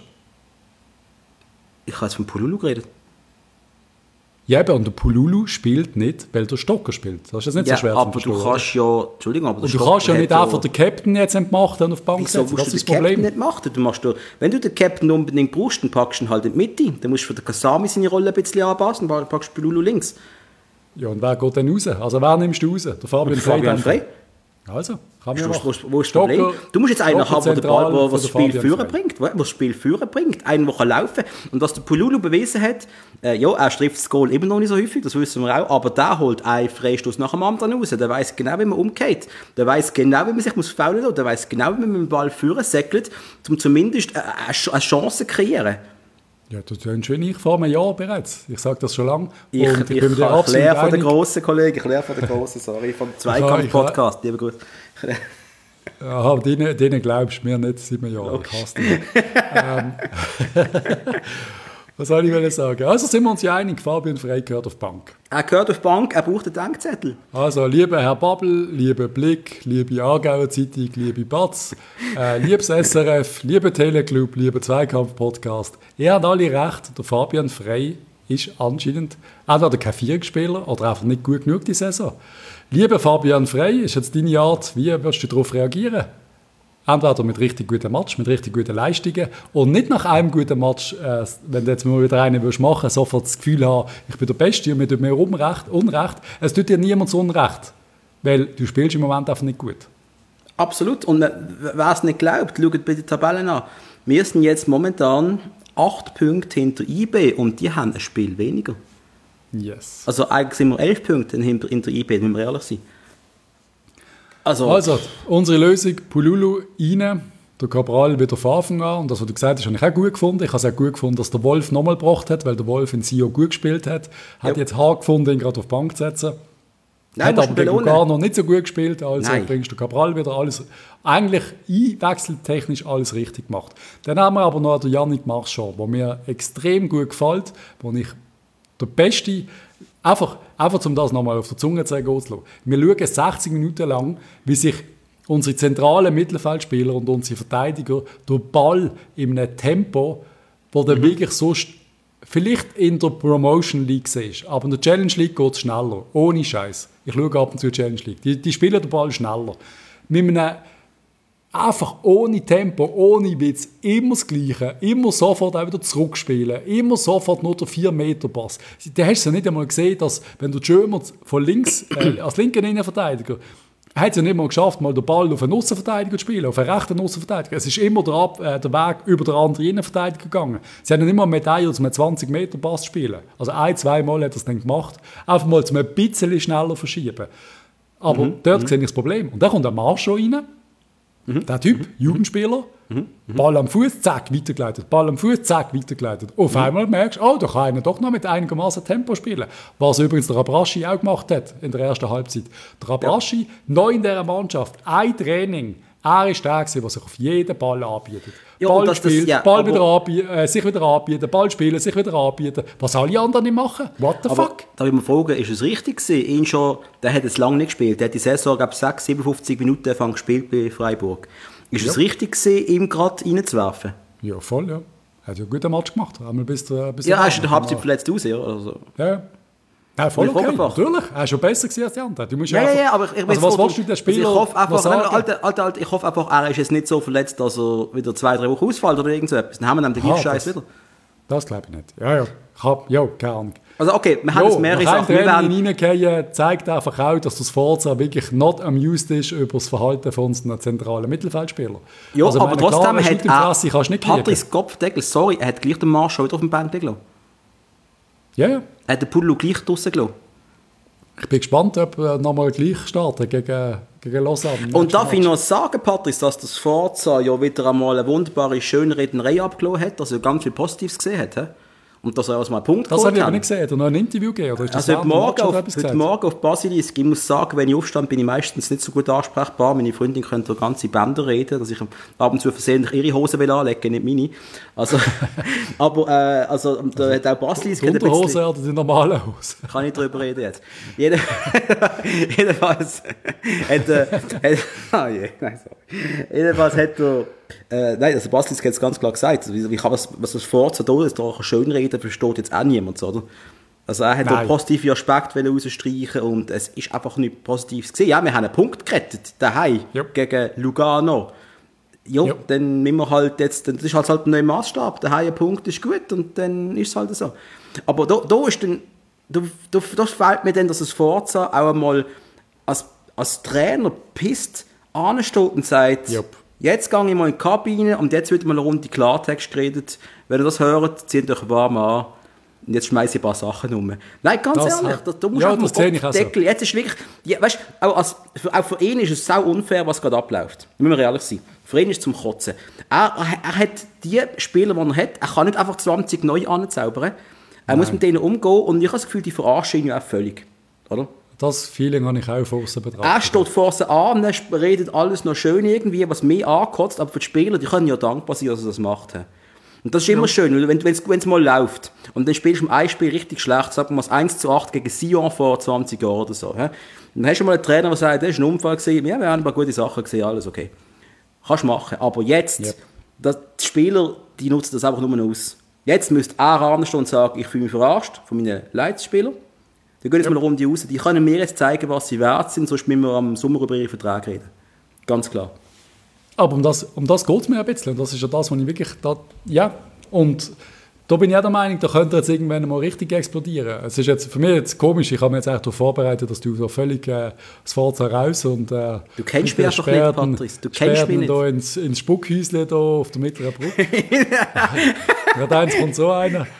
Ich habe jetzt von Pululu geredet. Ja, eben, und der Pululu spielt nicht, weil der Stocker spielt. Das ist jetzt nicht ja, so schwer aber du kannst ja, Entschuldigung, aber der und du kannst ja nicht einfach den Captain jetzt entmachten und auf die Bank setzen. Das ist das Problem. Nicht machen? Du machst du, wenn du den Captain unbedingt brauchst, dann packst du ihn halt in die Mitte. Dann musst du für den Kasami seine Rolle ein bisschen anpassen, dann packst du Pululu links. Ja, und wer geht dann raus? Also wer nimmst du raus? Der Fabian Frey. Fabian Frey. Also, kann man machen. Wo, wo ist das Problem? Du musst jetzt einen haben, der das Spiel führen bringt, der das Spiel führen bringt, einen, der laufen kann. Und was der Pululu bewiesen hat, äh, ja, er trifft das Goal immer noch nicht so häufig, das wissen wir auch, aber der holt einen Freistoß nach dem anderen raus. Der weiss genau, wie man umgeht. Der weiss genau, wie man sich muss faulen lassen. Der weiss genau, wie man mit dem Ball führen säckelt, um zumindest eine Chance zu kreieren. Ja, das tust du ich vor einem Jahr bereits. Ich sage das schon lange. Ich, ich, ich, ich lerne von den grossen Kollegen, ich lerne von den grossen, sorry, vom Zweikampf-Podcast, lieber gut. Aha, denen, denen glaubst du mir nicht seit einem Jahr. Ich hasse dich. ähm, was soll ich sagen? Also sind wir uns ja einig, Fabian Frey gehört auf die Bank. Er gehört auf die Bank, er braucht einen Denkzettel. Also, lieber Herr Babbel, liebe Blick, liebe Aargauer Zeitung, liebe Batz, äh, liebes S R F, liebe Teleclub, liebe Zweikampf-Podcast. Ihr habt alle recht, der Fabian Frey ist anscheinend entweder kein Vierspieler oder einfach nicht gut genug die Saison. Lieber Fabian Frey, ist jetzt deine Art, wie wirst du darauf reagieren? Entweder mit richtig guten Match, mit richtig guten Leistungen und nicht nach einem guten Match, äh, wenn du jetzt mal wieder einen machen willst, sofort das Gefühl haben, ich bin der Beste und mir tut mir Unrecht, Unrecht. Es tut dir niemand so Unrecht, weil du spielst im Moment einfach nicht gut. Absolut. Und wer es nicht glaubt, schaut bei den Tabellen an. Wir sind jetzt momentan acht Punkte hinter I B und die haben ein Spiel weniger. Yes. Also eigentlich sind wir elf Punkte hinter, hinter I B, wenn wir ehrlich sind. Also, also, unsere Lösung, Pululu rein, der Cabral wieder von Anfang an. Und das, was du gesagt hast, habe ich auch gut gefunden. Ich habe es auch gut gefunden, dass der Wolf nochmal gebracht hat, weil der Wolf in Sio gut gespielt hat. Hat ja. jetzt hart gefunden, ihn gerade auf die Bank zu setzen. Nein, hat aber gegen belohnen. Lugano nicht so gut gespielt, also Nein. bringst du Cabral wieder alles, eigentlich einwechseltechnisch alles richtig gemacht. Dann haben wir aber noch den Yannick Marchand, der mir extrem gut gefällt, wo ich der beste, einfach, einfach um das nochmal auf der Zunge zu lassen, wir schauen sechzig Minuten lang, wie sich unsere zentralen Mittelfeldspieler und unsere Verteidiger den Ball in einem Tempo, wo der mhm. wirklich so vielleicht in der Promotion League ist, aber in der Challenge League geht es schneller, ohne Scheiß. Ich schaue ab und zu die Challenge League. Die, die spielen den Ball schneller. Mit einem einfach ohne Tempo, ohne Witz, immer das Gleiche, immer sofort auch wieder zurückspielen, immer sofort nur der vier Meter Pass. Da hast du ja nicht einmal gesehen, dass, wenn der Schömer von links, äh, als linker Innenverteidiger, hat es ja nicht mal geschafft, mal den Ball auf einen Außenverteidiger zu spielen, auf einen rechten Außenverteidiger. Es ist immer der, Ab, äh, der Weg über den anderen Innenverteidiger gegangen. Sie haben ja nicht mal Medaille, um einen zwanzig Meter Pass zu spielen. Also ein-, zweimal hat er es dann gemacht. Einfach mal um ein bisschen schneller verschieben. Aber mhm. dort mhm. sehe ich das Problem. Und dann kommt der Marchand rein. Mhm. Der Typ, mhm. Jugendspieler, mhm. Ball am Fuß, zack, weitergeleitet. Ball am Fuß, zack, weitergeleitet. Auf mhm. einmal merkst du, oh, da kann einer doch noch mit einigermaßen Tempo spielen. Was übrigens der Abraschi auch gemacht hat in der ersten Halbzeit. Der Abraschi, ja. neu in dieser Mannschaft, ein Training. Er ist der, der sich auf jeden Ball anbietet. Ja, Ball das, spielt, das, ja, Ball wieder anbieten, äh, sich wieder anbieten, Ball spielen, sich wieder anbieten. Was alle anderen nicht machen? What the aber fuck? Darf ich mal fragen, ist es richtig gewesen? Ihn schon, der hat es lange nicht gespielt. Der hat die Saison, glaube ich, sechs, siebenundfünfzig Minuten gespielt bei Freiburg. Ist ja. es richtig gewesen, ihm gerade reinzuwerfen? Ja, voll, ja. Er hat ja einen guten Match gemacht. Einmal bis der, bis ja, hast du in der Halbzeit verletzt aus, ja? Oder so. Ja. Ja, voll okay, natürlich. Er ist schon besser gewesen als die anderen. Du musst ja, ja, einfach, ja, aber ich, ich also was willst du den Spieler also ich hoffe einfach, sagen? Alter, Alter, Alter, ich hoffe einfach, er ist jetzt nicht so verletzt, dass er wieder zwei, drei Wochen ausfällt oder irgend so etwas. Dann haben wir dann den Giftscheiß wieder. Das glaube ich nicht. Ja, ja. Ich hab, ja, keine Ahnung. Also okay, wir haben jetzt mehrere Sachen. Wenn ein reingehen, zeigt einfach auch, dass das Forza wirklich not amused ist über das Verhalten von unseren zentralen Mittelfeldspielern. Ja, also, aber trotzdem klar, hat er Patrice Kopfdeckel, sorry, er hat gleich den Marchand wieder auf dem Bank gelassen. Ja, ja. Er hat den Pullo gleich draussen gelassen. Ich bin gespannt, ob er nochmal gleich startet gegen, gegen Lausanne. Und darf ich noch sagen, Patrice, dass das Forza ja wieder einmal eine wunderbare Schönrednerei abgelassen hat, dass er ganz viel Positives gesehen hat. He? Und dass er aus einem Punkt das habe ich aber nicht gesehen. Hat er noch ein Interview gegeben? Oder ist das also heute Morgen, auf, heute Morgen auf Basilisk, ich muss sagen, wenn ich aufstand, bin ich meistens nicht so gut ansprechbar. Meine Freundin könnte durch ganze Bänder reden, dass ich ab und zu versehentlich ihre Hose will anlegen, nicht meine. Also, aber äh, also, da hat auch Basilisk... Die Unterhose oder die normale Hose? Kann ich darüber reden jetzt. Jeder, jedenfalls hat er... Äh, oh je, nein, sorry. Jedenfalls hat er... Äh, nein, also Basilisk hat es ganz klar gesagt. Wie, wie kann was, was das Forza da ist, da schön reden, versteht jetzt auch niemand, oder? Also er hat auch positive Aspekte rausstreichen und es ist einfach nichts Positives gesehen. Ja, wir haben einen Punkt gerettet, daheim, yep. gegen Lugano. Ja, yep. Dann müssen wir halt jetzt, das ist halt, halt ein neuer Maßstab, daheim ein Punkt ist gut und dann ist es halt so. Aber da, da ist dann, da, da, da fällt mir dann, dass das Forza auch einmal als, als Trainer pisst ansteht und sagt, yep. Jetzt gehe ich mal in die Kabine und jetzt wird mal eine Runde Klartext geredet. Wenn ihr das hört, zieht euch warm an und jetzt schmeiße ich ein paar Sachen um. Nein, ganz das ehrlich, da, da musst ja, du einfach mal Deckel. So. Jetzt ist wirklich, ja, weißt, auch, als, auch für ihn ist es sau unfair, was gerade abläuft. Da müssen wir ehrlich sein. Für ihn ist es zum Kotzen. Er, er, er hat die Spieler, die er hat, er kann nicht einfach zwanzig neu anzaubern. Er Nein. muss mit denen umgehen und ich habe das Gefühl, die verarschen ihn ja auch völlig. Oder? Das Feeling habe ich auch von außen betrachtet. Er steht vor sie an, redet alles noch schön irgendwie, was mich ankotzt, aber für die Spieler, die können ja dankbar sein, dass er das macht. Und das ist immer ja. schön, weil wenn es mal läuft und dann spielst du im ein Spiel richtig schlecht, sagen wir mal eins zu acht gegen Sion vor zwanzig Jahren oder so. He? Dann hast du mal einen Trainer, der sagt, das ist ein Unfall gewesen, ja, wir haben ein paar gute Sachen gesehen, alles okay. Kannst du machen, aber jetzt, yep. das, die Spieler, die nutzen das einfach nur noch aus. Jetzt müsste er anstehen und sagen, ich fühle mich verarscht von meinen Leitspielern. Die gehen jetzt ja. mal eine Runde raus. Die können mir jetzt zeigen, was sie wert sind, sonst müssen wir am Sommer über ihre Verträge reden. Ganz klar. Aber um das, um das geht es mir ein bisschen. Und das ist ja das, was ich wirklich... Da, ja, und da bin ich auch der Meinung, da könnte jetzt irgendwann mal richtig explodieren. Es ist jetzt für mich jetzt komisch, ich habe mich jetzt eigentlich darauf vorbereitet, dass du so völlig äh, das Forza raus und... Äh, du kennst mich doch nicht, Patrice. Du kennst mich nicht. Da ins, ins Spuckhäuschen da auf der Mittleren Brücke. Gerade eins kommt so einer.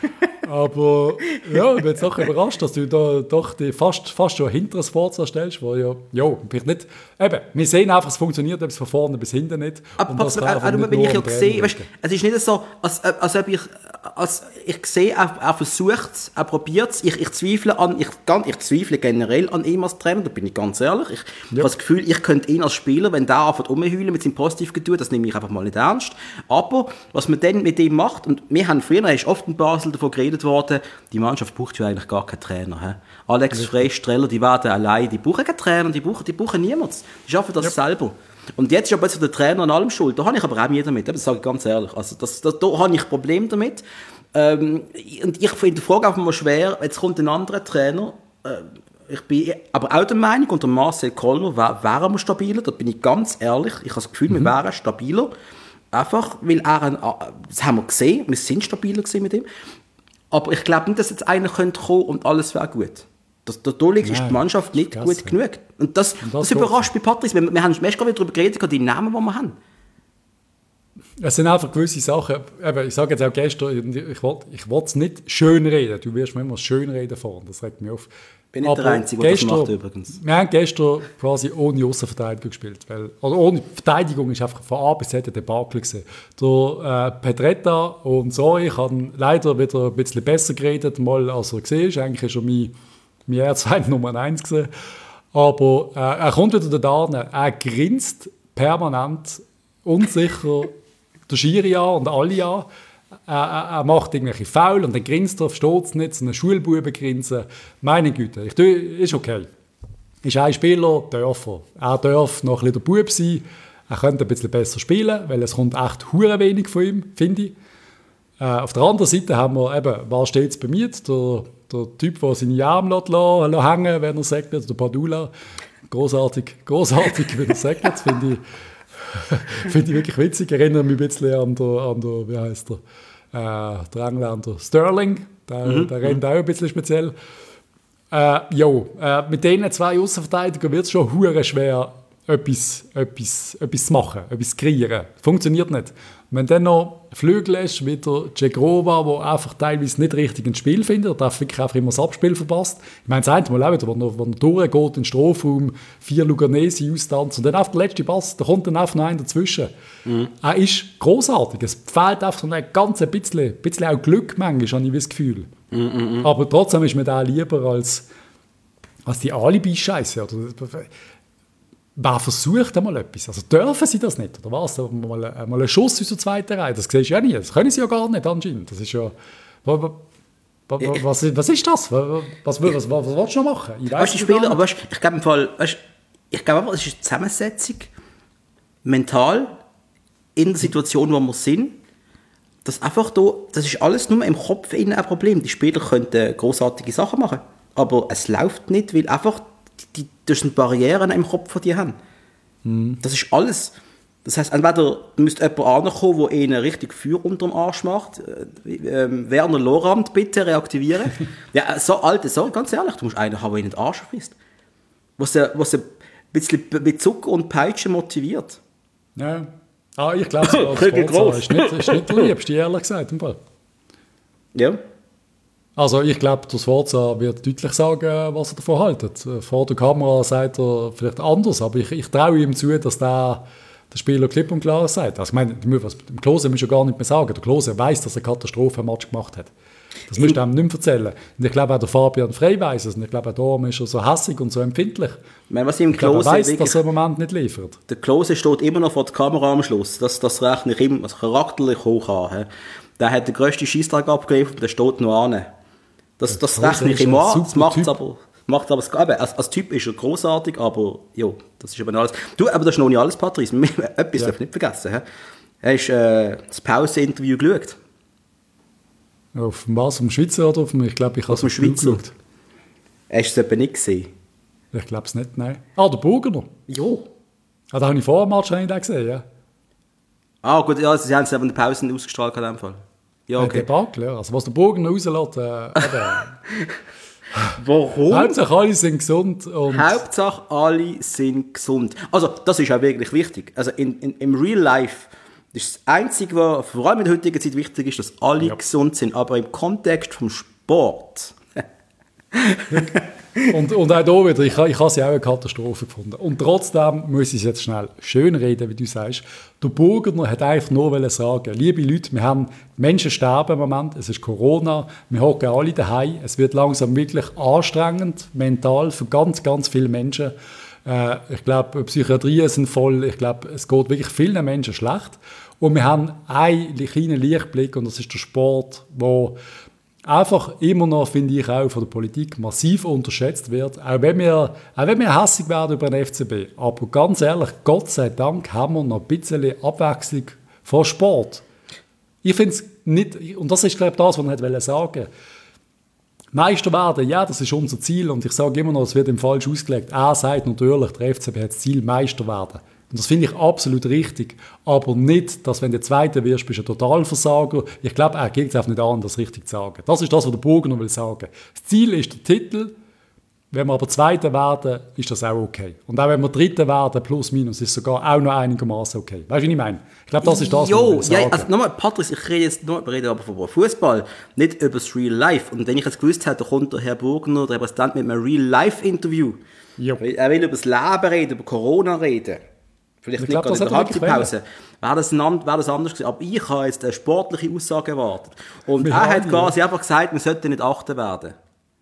Aber ja, ich bin jetzt doch überrascht, dass du da doch die fast, fast schon hinter das Forza stellst, wo ja, ja, vielleicht nicht, eben, wir sehen einfach, es funktioniert eben von vorne bis hinten nicht. Aber und das auch, kann auch, einfach nicht wenn nur ich ja am Trainer sehe, weißt, liegen. es ist nicht so, als, als ob ich, als ich sehe, er, er versucht es, er probiert es, ich, ich zweifle an, ich, ich zweifle generell an ihm als Trainer, da bin ich ganz ehrlich. Ich Ja. habe das Gefühl, ich könnte ihn als Spieler, wenn der anfängt rumheulen mit seinem Positivgetue, das nehme ich einfach mal nicht ernst. Aber was man dann mit ihm macht, und wir haben früher, ist oft in Basel davon geredet worden, die Mannschaft braucht ja eigentlich gar keinen Trainer. He? Alex ja. Frey, Streller, die werden allein, die brauchen keinen Trainer, die brauchen, die brauchen niemanden. Die schaffen das ja. selber. Und jetzt ist aber plötzlich der Trainer an allem schuld. Da habe ich aber auch nie damit, das sage ich ganz ehrlich. Also das, das, da habe ich ein Problem damit. Ähm, und ich finde die Frage einfach mal schwer, jetzt kommt ein anderer Trainer, äh, ich bin aber auch der Meinung, unter Marcel Koller wär, wären wir stabiler, da bin ich ganz ehrlich, ich habe das Gefühl, mhm. wir wären stabiler, einfach weil er, ein, das haben wir gesehen, wir sind stabiler gewesen mit ihm, aber ich glaube nicht, dass jetzt einer könnte kommen und alles wäre gut. Das, da, da liegt, ist die Mannschaft nicht gut ja. genug. Und das, und das, das überrascht bei Patrice. Wir, wir haben erst gerade darüber geredet, die Namen, die wir haben. Es sind einfach gewisse Sachen, eben, ich sage jetzt auch gestern, ich wollte ich es nicht schön reden, du wirst mir immer schön reden fahren, das regt mich auf. Bin nicht der Einzige, der das macht übrigens. Wir haben gestern quasi ohne Aussenverteidigung gespielt, weil, also ohne Verteidigung ist einfach von A bis Z ein Debakel gewesen. Der äh, Pedretta und so, ich habe leider wieder ein bisschen besser geredet, mal als er gesehen ist, eigentlich ist schon mein, mein Erzfeind Nummer eins gewesen. Aber äh, er kommt wieder da, er grinst permanent, unsicher, der Schiri an und alle an. Er, er, er macht irgendwelche Foul und dann grinst er, versteht es nicht, so eine Schulbube grinsen. Meine Güte, ich tue, ist okay. Ist ein Spieler, darf er. Er darf noch ein bisschen der Bub sein. Er könnte ein bisschen besser spielen, weil es kommt echt hure wenig von ihm, finde ich. Äh, auf der anderen Seite haben wir eben, was steht es bei mir? Der, der Typ, der seine Arme hängen lässt, wenn er segnet, der Padula. Großartig, großartig, wenn er segnet, finde ich. Finde ich wirklich witzig. Ich erinnere mich ein bisschen an der, an der wie heißt der, äh, der Engländer Sterling. Der, mhm. der rennt auch ein bisschen speziell. Äh, jo, äh, mit diesen zwei Aussenverteidigern wird es schon hure schwer, etwas, etwas, etwas zu machen, etwas zu kreieren. Funktioniert nicht. Und wenn dann noch Flügel ist, wie der Cegrova, der einfach teilweise nicht richtig ins Spiel findet, der darf wirklich einfach immer das Abspiel verpasst. Ich meine, das eine Mal auch wieder, wenn er, wenn er durchgeht in den Strafraum, vier Luganesi austanzt und dann auf der letzte Pass, da kommt dann einfach noch einer dazwischen. Mhm. Er ist grossartig. Es fehlt einfach so ein ganz ein bisschen, bisschen auch Glück manchmal, habe ich das Gefühl. Mhm. Aber trotzdem ist mir der lieber als, als die Alibi-Scheiße. Wer versucht einmal etwas? Also dürfen sie das nicht? Oder was? Mal, mal einen Schuss aus der zweiten Reihe? Das siehst du ja nie. Das können sie ja gar nicht anscheinend. Das ist ja... Was, was, was ist das? Was, was, was, was willst du noch machen? Ich weißt du, Spieler, aber weißt, ich glaube im Fall... Weißt, ich glaube aber, es ist eine Zusammensetzung mental in der Situation, wo wir sind. Das, einfach da, das ist alles nur im Kopf ein Problem. Die Spieler könnten großartige Sachen machen, aber es läuft nicht, weil einfach... Die, das sind Barrieren im Kopf, die die haben. Mhm. Das ist alles. Das heisst, entweder müsste jemand ankommen, der ihnen richtig Feuer unter dem Arsch macht. Ähm, Werner Lorand, bitte reaktivieren. Ja, so alte, so, ganz ehrlich, du musst einen haben, der ihnen den Arsch frisst. Was ein bisschen mit Zucker und Peitsche motiviert. Ja. Ah, ich glaube, so als ist nicht, ist nicht der Liebste, ehrlich gesagt. Im Fall. Ja. Also ich glaube, der Sforza wird deutlich sagen, was er davon hält. Vor der Kamera sagt er vielleicht anders, aber ich, ich traue ihm zu, dass der, der Spieler klipp und klar sagt. Also ich meine, dem Klose muss ja gar nicht mehr sagen. Der Klose weiss, dass er einen Katastrophenmatch gemacht hat. Das müsst ihr ihm nicht mehr erzählen. Und ich glaube auch der Fabian Frey weiss es. Und ich glaube auch darum ist er so hässig und so empfindlich. Ich meine, was ihm ich glaube, er weiss, dass er im Moment nicht liefert. Der Klose steht immer noch vor der Kamera am Schluss. Das, das rechne ich ihm also charakterlich hoch an. Der hat den grössten Scheisstag abgeliefert und der steht noch an. Das, das rechne ich ihm an, das macht es aber, macht's aber eben, als, als Typ ist er großartig, aber jo, das ist eben alles. Du, aber das ist noch nicht alles, Patrice, etwas ja. darf ich nicht vergessen. He? Hast du äh, das Pause-Interview geschaut? Auf was, auf dem Schweizer oder auf dem, ich glaube, ich habe es auf dem Schweizer geschaut. Hast du es eben nicht gesehen? Ich glaube es nicht, nein. Ah, der Burgener? Jo. Ah, da habe ich vor dem Match gesehen, ja. Ah gut, ja, sie haben es eben in der Pause ausgestrahlt in dem Fall. Ja, okay. Ein Debakel, ja. Also was der Burgener rauslässt, äh, warum? Hauptsache alle sind gesund. Und Hauptsache alle sind gesund. Also das ist auch wirklich wichtig. Also in, in, im Real Life, Das ist das Einzige, was vor allem in der heutigen Zeit wichtig ist, dass alle ja. gesund sind, aber im Kontext vom Sport. und, und auch hier wieder, ich, ich habe sie auch eine Katastrophe gefunden. Und trotzdem muss ich es jetzt schnell schön reden, wie du sagst. Der Burgener hat einfach nur sagen, liebe Leute, wir haben Menschen sterben im Moment, es ist Corona, wir hocken alle daheim, es wird langsam wirklich anstrengend, mental für ganz, ganz viele Menschen. Äh, ich glaube, Psychiatrien sind voll, ich glaube, es geht wirklich vielen Menschen schlecht. Und wir haben einen kleinen Lichtblick, und das ist der Sport, wo einfach immer noch, finde ich, auch von der Politik massiv unterschätzt wird. Auch wenn wir, auch wenn wir hässig werden über den F C B. Aber ganz ehrlich, Gott sei Dank haben wir noch ein bisschen Abwechslung von Sport. Ich finde es nicht, und das ist, glaube ich, das, was ich sagen wollte. Meister werden, ja, das ist unser Ziel. Und ich sage immer noch, es wird ihm falsch ausgelegt. Er sagt natürlich, der F C B hat das Ziel, Meister werden. Und das finde ich absolut richtig. Aber nicht, dass wenn du Zweiter wirst, bist du ein Totalversager. Ich glaube, er geht es einfach nicht an, das richtig zu sagen. Das ist das, was der Burgener will sagen. Das Ziel ist der Titel. Wenn wir aber Zweiter werden, ist das auch okay. Und auch wenn wir Dritter werden, plus minus, ist sogar auch noch einigermaßen okay. Weißt du, was ich meine? Ich glaube, das ist das, jo, was ich will sagen. Ja, also nochmal, Patrice, ich rede jetzt nur, rede aber von Fußball, nicht über das Real Life. Und wenn ich jetzt gewusst hätte, da kommt der Herr Burgener, der Repräsentant, mit einem Real Life Interview. Jo. Er will über das Leben reden, über Corona reden. Vielleicht ich nicht glaub, gerade in der Halbzeitpause. Wäre das, wär das anders gewesen. Aber ich habe jetzt eine sportliche Aussage erwartet. Und wir er hat quasi ja. einfach gesagt, wir sollten nicht achten werden.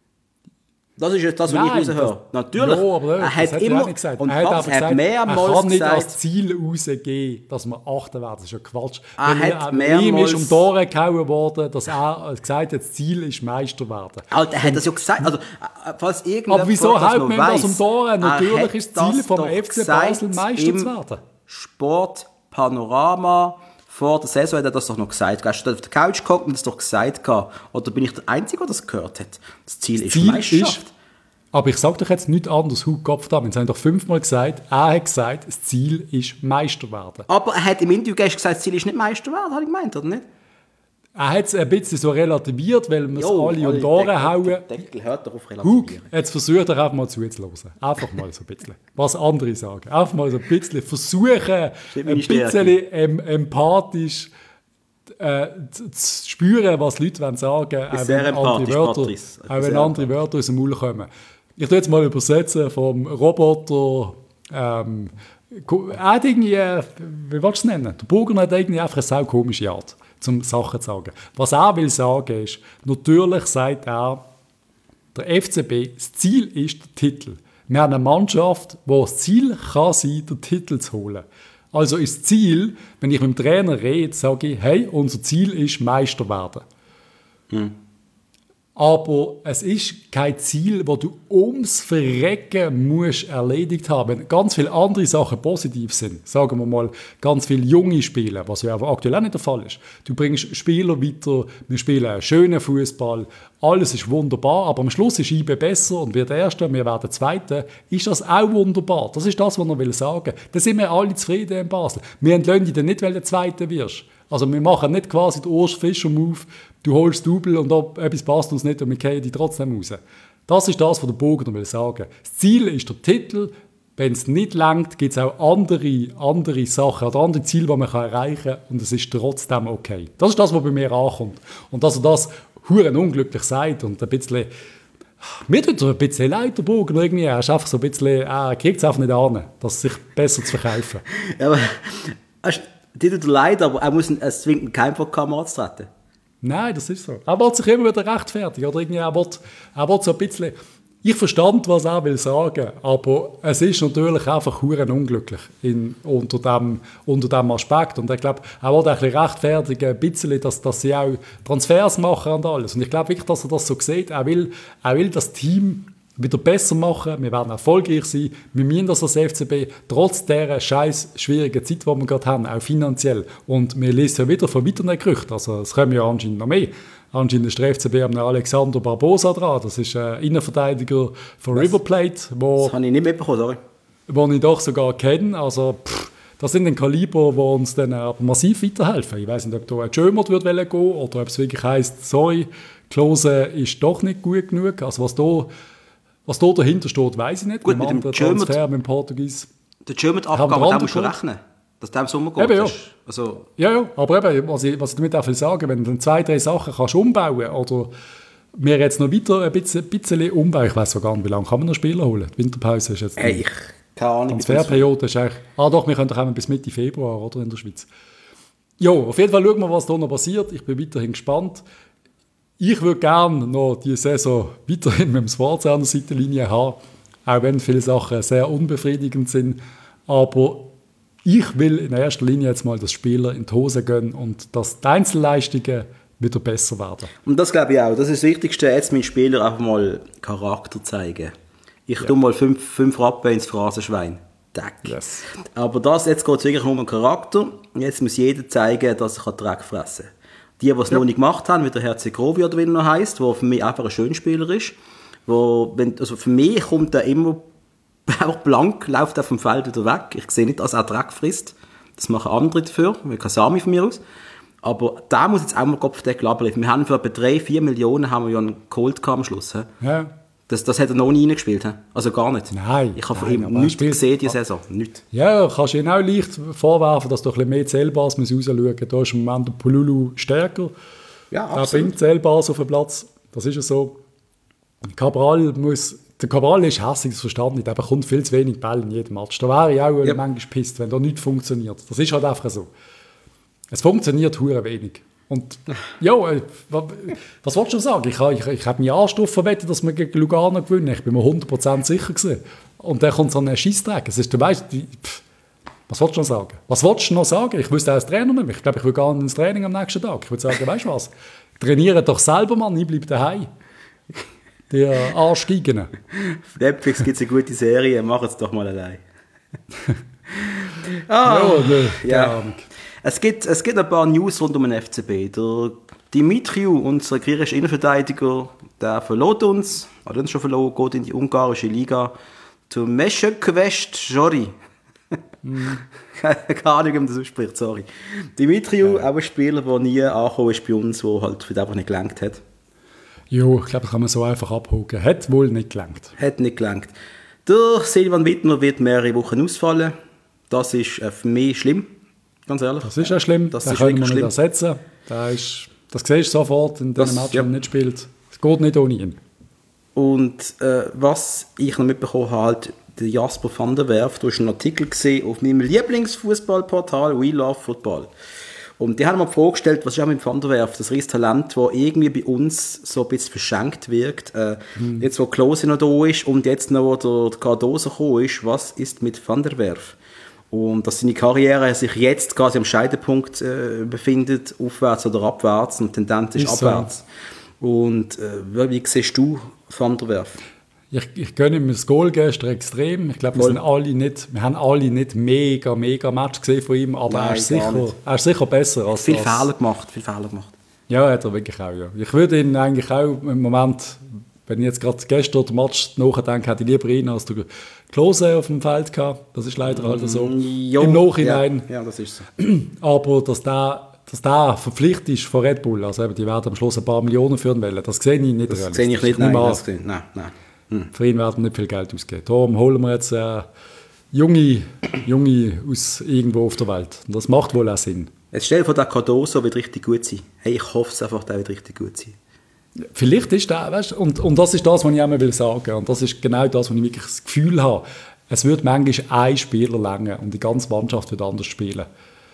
Das ist jetzt das, was Nein, ich raushöre. Natürlich. Ja, aber er hat hat immer, er gesagt. und er hat, Patrice, gesagt, hat mehrmals er kann nicht gesagt, als Ziel rausgehen, dass wir achten werden. Das ist ja Quatsch. Er Weil hat er, mehrmals, ihm ist um die Ohren gehauen worden, dass er gesagt hat, das Ziel ist Meister werden. Alter, er hat das ja gesagt. Also, falls irgendjemand aber wieso haut man das um die Ohren? Natürlich ist das Ziel vom F C Basel, Meister zu werden. Sportpanorama vor der Saison hat er das doch noch gesagt. Hast du auf der Couch geguckt und das doch gesagt? Oder bin ich der Einzige, der das gehört hat? Das Ziel, das Ziel ist Meisterschaft. Ist, aber ich sage doch jetzt nichts anderes, Hut Kopf da. Wir haben doch fünfmal gesagt, er hat gesagt, das Ziel ist Meister werden. Aber er hat im Interview gesagt, das Ziel ist nicht Meister werden, habe ich gemeint, oder nicht? Er hat es ein bisschen so relativiert, weil wir es alle um die Ohren hauen. Der Deckel hört doch auf relativieren. Hug, jetzt versucht er einfach mal zuzuhören. Einfach mal so ein bisschen. Was andere sagen. Einfach mal so ein bisschen versuchen, ein bisschen em- empathisch äh, zu, zu spüren, was Leute wollen sagen, auch wenn, andere Wörter, auch wenn andere Wörter aus dem Mund kommen. Ich tue jetzt mal übersetzen vom Roboter. Ähm, er hat irgendwie, äh, wie willst du es nennen? Der Burgener hat irgendwie einfach eine sau komische Art, um Sachen zu sagen. Was er will sagen ist, natürlich sagt er, der F C B, das Ziel ist der Titel. Wir haben eine Mannschaft, wo das Ziel kann sein, den Titel zu holen. Also ist das Ziel, wenn ich mit dem Trainer rede, sage ich, hey, unser Ziel ist Meister werden. Hm. Aber es ist kein Ziel, das du ums Verrecken musst erledigt haben. Wenn ganz viele andere Sachen positiv sind, sagen wir mal, ganz viele junge Spieler, was ja aktuell auch nicht der Fall ist. Du bringst Spieler weiter, wir spielen einen schönen Fußball, alles ist wunderbar, aber am Schluss ist I B besser und wird Erster, wir werden Zweiter, ist das auch wunderbar. Das ist das, was er will sagen. Da sind wir alle zufrieden in Basel. Wir entlassen dich nicht, weil du Zweiter wirst. Also wir machen nicht quasi den Urs Fischer-Move, du holst Double und ob etwas passt uns nicht und wir gehen die trotzdem raus. Das ist das, was der Burgener will sagen. Das Ziel ist der Titel. Wenn es nicht reicht, gibt es auch andere, andere Sachen oder andere Ziele, die man erreichen kann und es ist trotzdem okay. Das ist das, was bei mir ankommt. Und dass er das verdammt unglücklich sagt und ein bisschen... Mir tut es ein bisschen leid, der Burgener irgendwie. Er ist einfach so ein bisschen... Er kriegt es einfach nicht an, das sich besser zu verkaufen. Ja, aber... Dir tut leid, aber er muss es zwingt kein vor die Kamera zu treten. Nein, das ist so. Er will sich immer wieder rechtfertigen. Oder irgendwie, er, will, er will so ein bisschen... Ich verstand, was er will sagen, aber es ist natürlich einfach verdammt unglücklich in, unter, dem, unter dem Aspekt. Und ich glaube, er will ein bisschen rechtfertigen, ein bisschen, dass, dass sie auch Transfers machen und alles. Und ich glaube wirklich, dass er das so sieht. Er will, er will das Team wieder besser machen, wir werden erfolgreich sein, wir müssen das als F C B, trotz dieser scheiß schwierigen Zeit, die wir gerade haben, auch finanziell. Und wir lesen ja wieder von weiteren Gerüchten, also es kommen ja anscheinend noch mehr. Anscheinend ist der F C B am Alexander Barbosa dran, das ist ein Innenverteidiger von River Plate. Wo, das habe ich nicht mitbekommen, sorry. Den ich doch sogar kenne, also pff, das sind ein Kaliber, die uns dann aber massiv weiterhelfen. Ich weiss nicht, ob da ein Jömert gehen würde oder ob es wirklich heisst, sorry, Klose ist doch nicht gut genug, also was da Was da dahinter steht, weiss ich nicht. Gut, mit dem Transfer mit dem Portugies. Der German-Abgabe, da musst du rechnen. Dass der im Sommer geht. Eben, ja. Ist, also, Ja, ja, aber eben, was ich, was ich damit auch will sagen, wenn du dann zwei, drei Sachen kannst umbauen oder wir jetzt noch weiter ein bisschen, bisschen umbauen, ich weiss gar nicht, wie lange kann man noch Spieler holen? Die Winterpause ist jetzt... hey, ich keine Ahnung. Transferperiode ist eigentlich... Ah doch, wir können doch auch bis Mitte Februar, oder, in der Schweiz. Ja, auf jeden Fall schauen wir, was da noch passiert. Ich bin weiterhin gespannt. Ich würde gerne noch diese Saison weiterhin mit dem Sforza an der Seitenlinie haben, auch wenn viele Sachen sehr unbefriedigend sind. Aber ich will in erster Linie jetzt mal, dass Spieler in die Hose gehen und dass die Einzelleistungen wieder besser werden. Und das glaube ich auch. Das ist das Wichtigste, jetzt meinen Spielern einfach mal Charakter zeigen. Ich ja. tue mal fünf, fünf Rappen ins Phrasenschwein. Tack. Yes. Aber das, jetzt geht es wirklich nur um den Charakter. Jetzt muss jeder zeigen, dass er Dreck fressen kann. Die, die es ja. noch nicht gemacht haben, wie der Herr Segrovi oder wie er noch heisst, der für mich einfach ein Schönspieler ist, wo, wenn, also für mich kommt er immer einfach blank, läuft er vom Feld wieder weg. Ich sehe nicht, dass er Dreck frisst. Das machen andere dafür, wie Kasami von mir aus. Aber da muss jetzt auch mal Kopfdeckel abliefern. Wir haben für etwa drei, vier Millionen haben wir ja einen Colt am Schluss. He? Ja. Das, das hat er noch nie reingespielt. He? Also gar nicht. Nein. Ich habe von nein, ihm nichts gesehen diese Saison. Nicht. Ja, kannst du ihn auch leicht vorwerfen, dass du ein bisschen mehr Zählbares rausschauen musst. Da ist im Moment der Pululu stärker. Ja, absolut. Er bringt Zählbares auf den Platz. Das ist ja so. Cabral muss... Der Cabral ist hässlich, das verstanden nicht. Er bekommt viel zu wenig Bälle in jedem Match. Da wäre ich auch ja. manchmal gepisst, wenn da nichts funktioniert. Das ist halt einfach so. Es funktioniert hure wenig. Und ja, was wolltest du sagen? Ich, ich, ich habe mir Anstoff verwettet, dass wir gegen Lugano gewinnen. Ich bin mir hundert Prozent sicher gewesen. Und dann kommt so ein Scheissdreck. Es ist, du weißt, was wolltest du noch sagen? Was wolltest du noch sagen? Ich wüsste als Trainer nicht mehr. Ich glaube, ich will gar nicht ins Training am nächsten Tag. Ich würde sagen, weißt du was? Trainiere doch selber, Mann. Ich bleibe daheim. Die Arschgeigen. Auf Netflix gibt es eine gute Serie. Mach es doch mal allein. ah, ja, ne, ja. Es gibt, es gibt ein paar News rund um den F C B. Der Dimitriou, unser griechischer Innenverteidiger, der verlässt uns, hat uns schon verloren, geht in die ungarische Liga zu Meschekvest-Jori. Mm. Keine Ahnung, wie man das ausspricht, sorry. Dimitriou, ja. auch ein Spieler, der nie angekommen ist bei uns, der halt für den einfach nicht gelangt hat. Jo, ich glaube, das kann man so einfach abhaken. Hat wohl nicht gelangt. Hat nicht gelangt. Der Silvan Wittmer wird mehrere Wochen ausfallen. Das ist äh, für mich schlimm. Ganz ehrlich. Das ist ja schlimm, das den können wir schlimm. nicht ersetzen. Das, ist, das siehst du sofort in dem Match, ja. wenn er nicht spielt. Es geht nicht ohne ihn. Und äh, was ich noch mitbekommen habe, halt, der Jasper van der Werf, du hast einen Artikel gesehen auf meinem Lieblingsfußballportal We Love Football. Und die haben mir vorgestellt, was ist auch mit Van der Werf, das Riestalent, das irgendwie bei uns so ein bisschen verschenkt wirkt. Äh, hm. Jetzt, wo Klose noch da ist und jetzt noch, wo der Cardoso gekommen ist, was ist mit Van der Werf? Und dass seine Karriere sich jetzt quasi am Scheidepunkt äh, befindet, aufwärts oder abwärts, und die Tendenz ist, ist abwärts. So. Und äh, wie siehst du Van der Werf? Ich, ich gönne ihm das Goal gestern extrem. Ich glaube, wir, sind alle nicht, wir haben alle nicht mega, mega Match gesehen von ihm, aber Nein, er, ist sicher, er ist sicher besser als... Viel als, Fehler gemacht, viel Fehler gemacht. Ja, hat er wirklich auch, ja. Ich würde ihn eigentlich auch im Moment, wenn ich jetzt gerade gestern den Match nachdenke, hätte ich lieber ihn als der Klose auf dem Feld gehabt. Das ist leider halt so. Jo, im Nachhinein. Ja, ja, das ist so. Aber dass der... dass der verpflichtet ist von Red Bull, also eben, die werden am Schluss ein paar Millionen führen wollen, das sehe ich nicht. Das sehe ich nicht, nein, das sehe ich, nein, nein. Hm. Für ihn werden wir nicht viel Geld ausgeben. Darum holen wir jetzt äh, junge, junge aus irgendwo auf der Welt. Und das macht wohl auch Sinn. Jetzt stell dir vor, der Cardoso wird richtig gut sein. Hey, ich hoffe es einfach, der wird richtig gut sein. Vielleicht ist der, weißt du, und, und das ist das, was ich immer will sagen. Und das ist genau das, was ich wirklich das Gefühl habe. Es wird manchmal ein Spieler länger und die ganze Mannschaft wird anders spielen.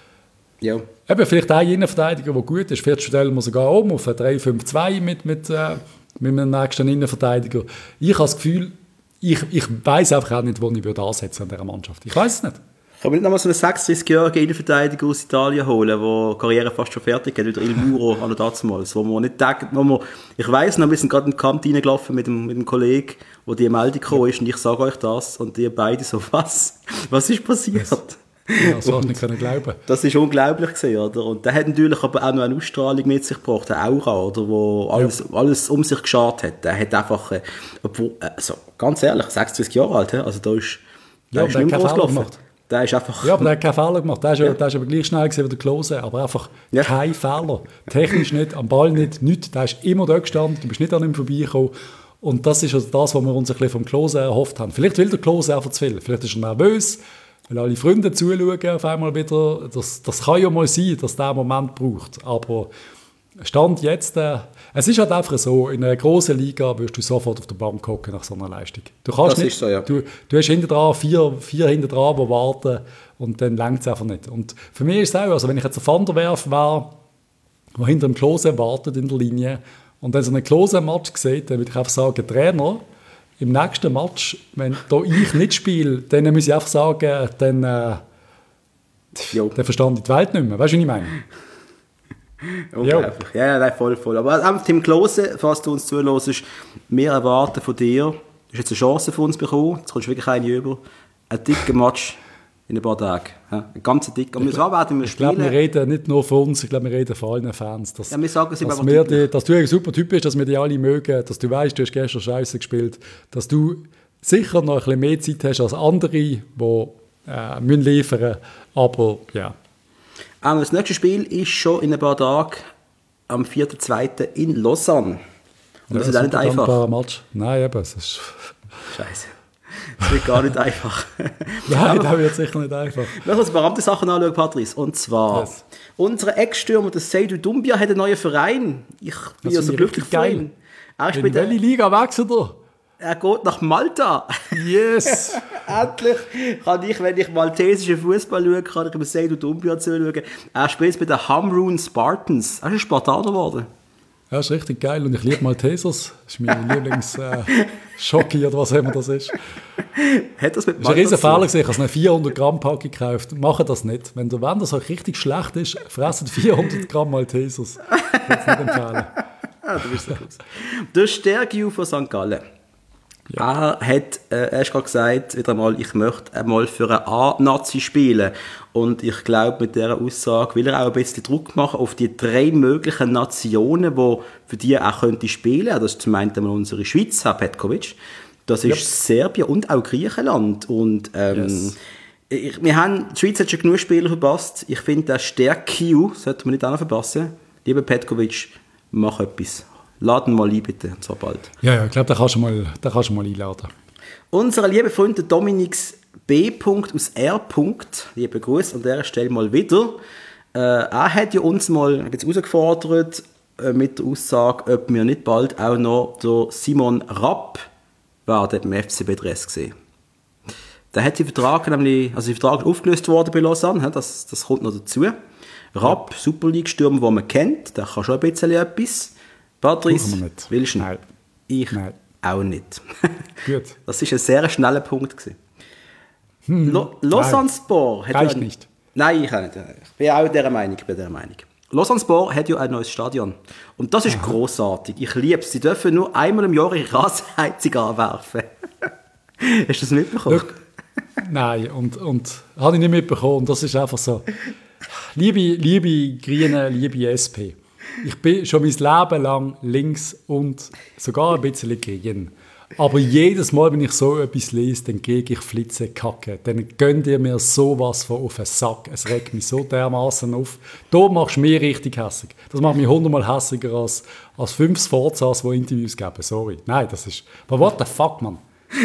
Ja. Eben, vielleicht ein Innenverteidiger, der gut ist. Vielleicht stellen wir sogar um auf ein drei fünf zwei mit, mit, äh, mit einem nächsten Innenverteidiger. Ich habe das Gefühl, ich, ich weiss einfach auch nicht, wo ich würde ansetzen an dieser Mannschaft. Ich weiss es nicht. Kann man nicht nochmal so einen sechsunddreißigjährigen Innenverteidiger aus Italien holen, der die Karriere fast schon fertig hat, wie der Il Muro an der damals, wo man nicht denkt, wo man, ich weiss noch, wir sind gerade in den Kampf reingelaufen mit dem, mit dem Kollegen, wo die Meldung gekommen ist, und ich sage euch das, und ihr beide so, was? Was ist passiert? Ja, das hast du nicht können glauben. Das ist unglaublich gewesen, oder? Und der hat natürlich aber auch noch eine Ausstrahlung mit sich gebracht, eine Aura, oder, wo alles, ja. alles um sich geschart hat. Der hat einfach, äh, obwohl, also, ganz ehrlich, sechsundzwanzig Jahre alt, also da ist, da ja, ist nicht groß gelaufen. Gemacht. Der ist einfach... Ja, aber der hat keinen Fehler gemacht. Der ist, ja. der ist aber gleich schnell gewesen wie der Klose, aber einfach ja. kein Fehler. Technisch nicht, am Ball nicht, nichts. Der ist immer da gestanden, du bist nicht an ihm vorbeigekommen. Und das ist also das, was wir uns ein bisschen vom Klose erhofft haben. Vielleicht will der Klose einfach zu viel. Vielleicht ist er nervös. weil alle Freunde zuschauen auf einmal wieder. Das, das kann ja mal sein, dass der Moment braucht. Aber Stand jetzt, äh, es ist halt einfach so, in einer grossen Liga wirst du sofort auf der Bank hocken nach so einer Leistung. Du kannst das nicht, ist so, ja. du, du hast hinter dran vier, vier hinter dran, die warten und dann reicht es einfach nicht. Und für mich ist es auch, also wenn ich jetzt ein Van der Werf wäre, der hinter dem Klose wartet in der Linie und dann so einen Klose-Match sieht, dann würde ich einfach sagen, Trainer, im nächsten Match, wenn da ich nicht spiele, dann muss ich einfach sagen, dann, äh, dann verstand ich die Welt nicht mehr. Weißt du, was ich meine? Unglaublich. Ja, ja, nein, voll, voll. Aber ähm, Tim Klose, falls du uns zuhörst, wir erwarten von dir, du hast jetzt eine Chance für uns bekommen, jetzt kommst du wirklich eine über, ein dicker Match in ein paar Tagen. Ja, ein ganz dicker. Und wir werden wir ich glaube, spielen. wir reden nicht nur von uns, ich glaube, wir reden von allen Fans. Dass, ja, wir sagen es dass, immer wir die, dass du ein super Typ bist, dass wir dich alle mögen, dass du weißt, du hast gestern Scheiße gespielt, dass du sicher noch ein bisschen mehr Zeit hast als andere, die äh, müssen liefern. Aber ja. Ähm, das nächste Spiel ist schon in ein paar Tagen am vierten zweiten in Lausanne. Und das ja, ist auch nicht einfach. Match. Nein, eben, es ist... Scheiße. Das wird gar nicht einfach. Nein, das wird sicher nicht einfach. Lass uns ein paar andere Sachen anschauen, Patrice. Und zwar, yes. Unser Ex-Stürmer, der Seydou Doumbia, hat einen neuen Verein. Ich bin ja so glücklich für ihn. Er in welche Liga wechselt er? Er geht nach Malta. Yes! Endlich kann ich, wenn ich maltesischen Fußball schaue, kann ich dem Seydou Doumbia zuschauen. Er spielt bei den Hamrun Spartans. Er ist ein Spartaner geworden. Ja, ist richtig geil und ich liebe Maltesers. Das ist mein Lieblings-Schocki äh, oder was immer das ist. Hat das mit Malta? Das ist ein riesen Fehler gewesen. Ich habe eine vierhundert Gramm Packung gekauft. Machen das nicht. Wenn der Wenn das auch richtig schlecht ist, fressen vierhundert Gramm Maltesers. Ich würde es nicht empfehlen. Ah, du bist so gut. Der Stergiu von Sankt Gallen. Ja. Er hat äh, erst gerade gesagt, wieder einmal, ich möchte einmal für eine A-Nazi spielen. Und ich glaube, mit dieser Aussage will er auch ein bisschen Druck machen auf die drei möglichen Nationen, die für die er auch könnte spielen. Das ist zum einen unsere Schweiz, Herr Petkovic. Das ist yep. Serbien und auch Griechenland. Und ähm, yes. ich, wir haben, die Schweiz hat schon genug Spieler verpasst. Ich finde, der Sterkiu sollte man nicht auch noch verpassen. Lieber Petkovic, mach etwas. Laden mal ein, bitte, und zwar bald. Ja, ja, ich glaube, da kannst du mal, da kannst du mal einladen. Unser lieber Freund Dominix B. aus R. Liebe Grüße an dieser Stelle mal wieder. Äh, er hat ja uns mal jetzt herausgefordert äh, mit der Aussage, ob wir nicht bald auch noch der Simon Rapp werden beim F C B Dres gesehen. Der hat die Vertrag nämlich, also der Vertrag aufgelöst worden bei Lausanne, das, das kommt noch dazu. Rapp, Super League-Stürmer, den man kennt, der kann schon ein bisschen etwas. Patrice, willst du? Nein. Ich Nein. auch nicht. Gut. Das war ein sehr schneller Punkt. Hm. Lausanne Sport hat Reicht ja ein... nicht. Nein, ich auch nicht. Ich bin auch dieser Meinung. Ich bin dieser Meinung. Lausanne Sport hat ja ein neues Stadion. Und das ist Aha. grossartig. Ich liebe es. Sie dürfen nur einmal im Jahr ihre Rasenheizung anwerfen. Hast du das mitbekommen? Look, nein, und, und habe ich nicht mitbekommen. Das ist einfach so. Liebe, liebe Grüne, liebe S P. Ich bin schon mein Leben lang links und sogar ein bisschen grün. Aber jedes Mal, wenn ich so etwas lese, dann kriege ich Flitzekacke. Dann gönnt ihr mir sowas von auf den Sack. Es regt mich so dermaßen auf. Da machst du mich richtig hässig. Das macht mich hundertmal hässiger als, als fünf Sforzas, die Interviews geben. Sorry. Nein, das ist... Aber what the fuck, Mann?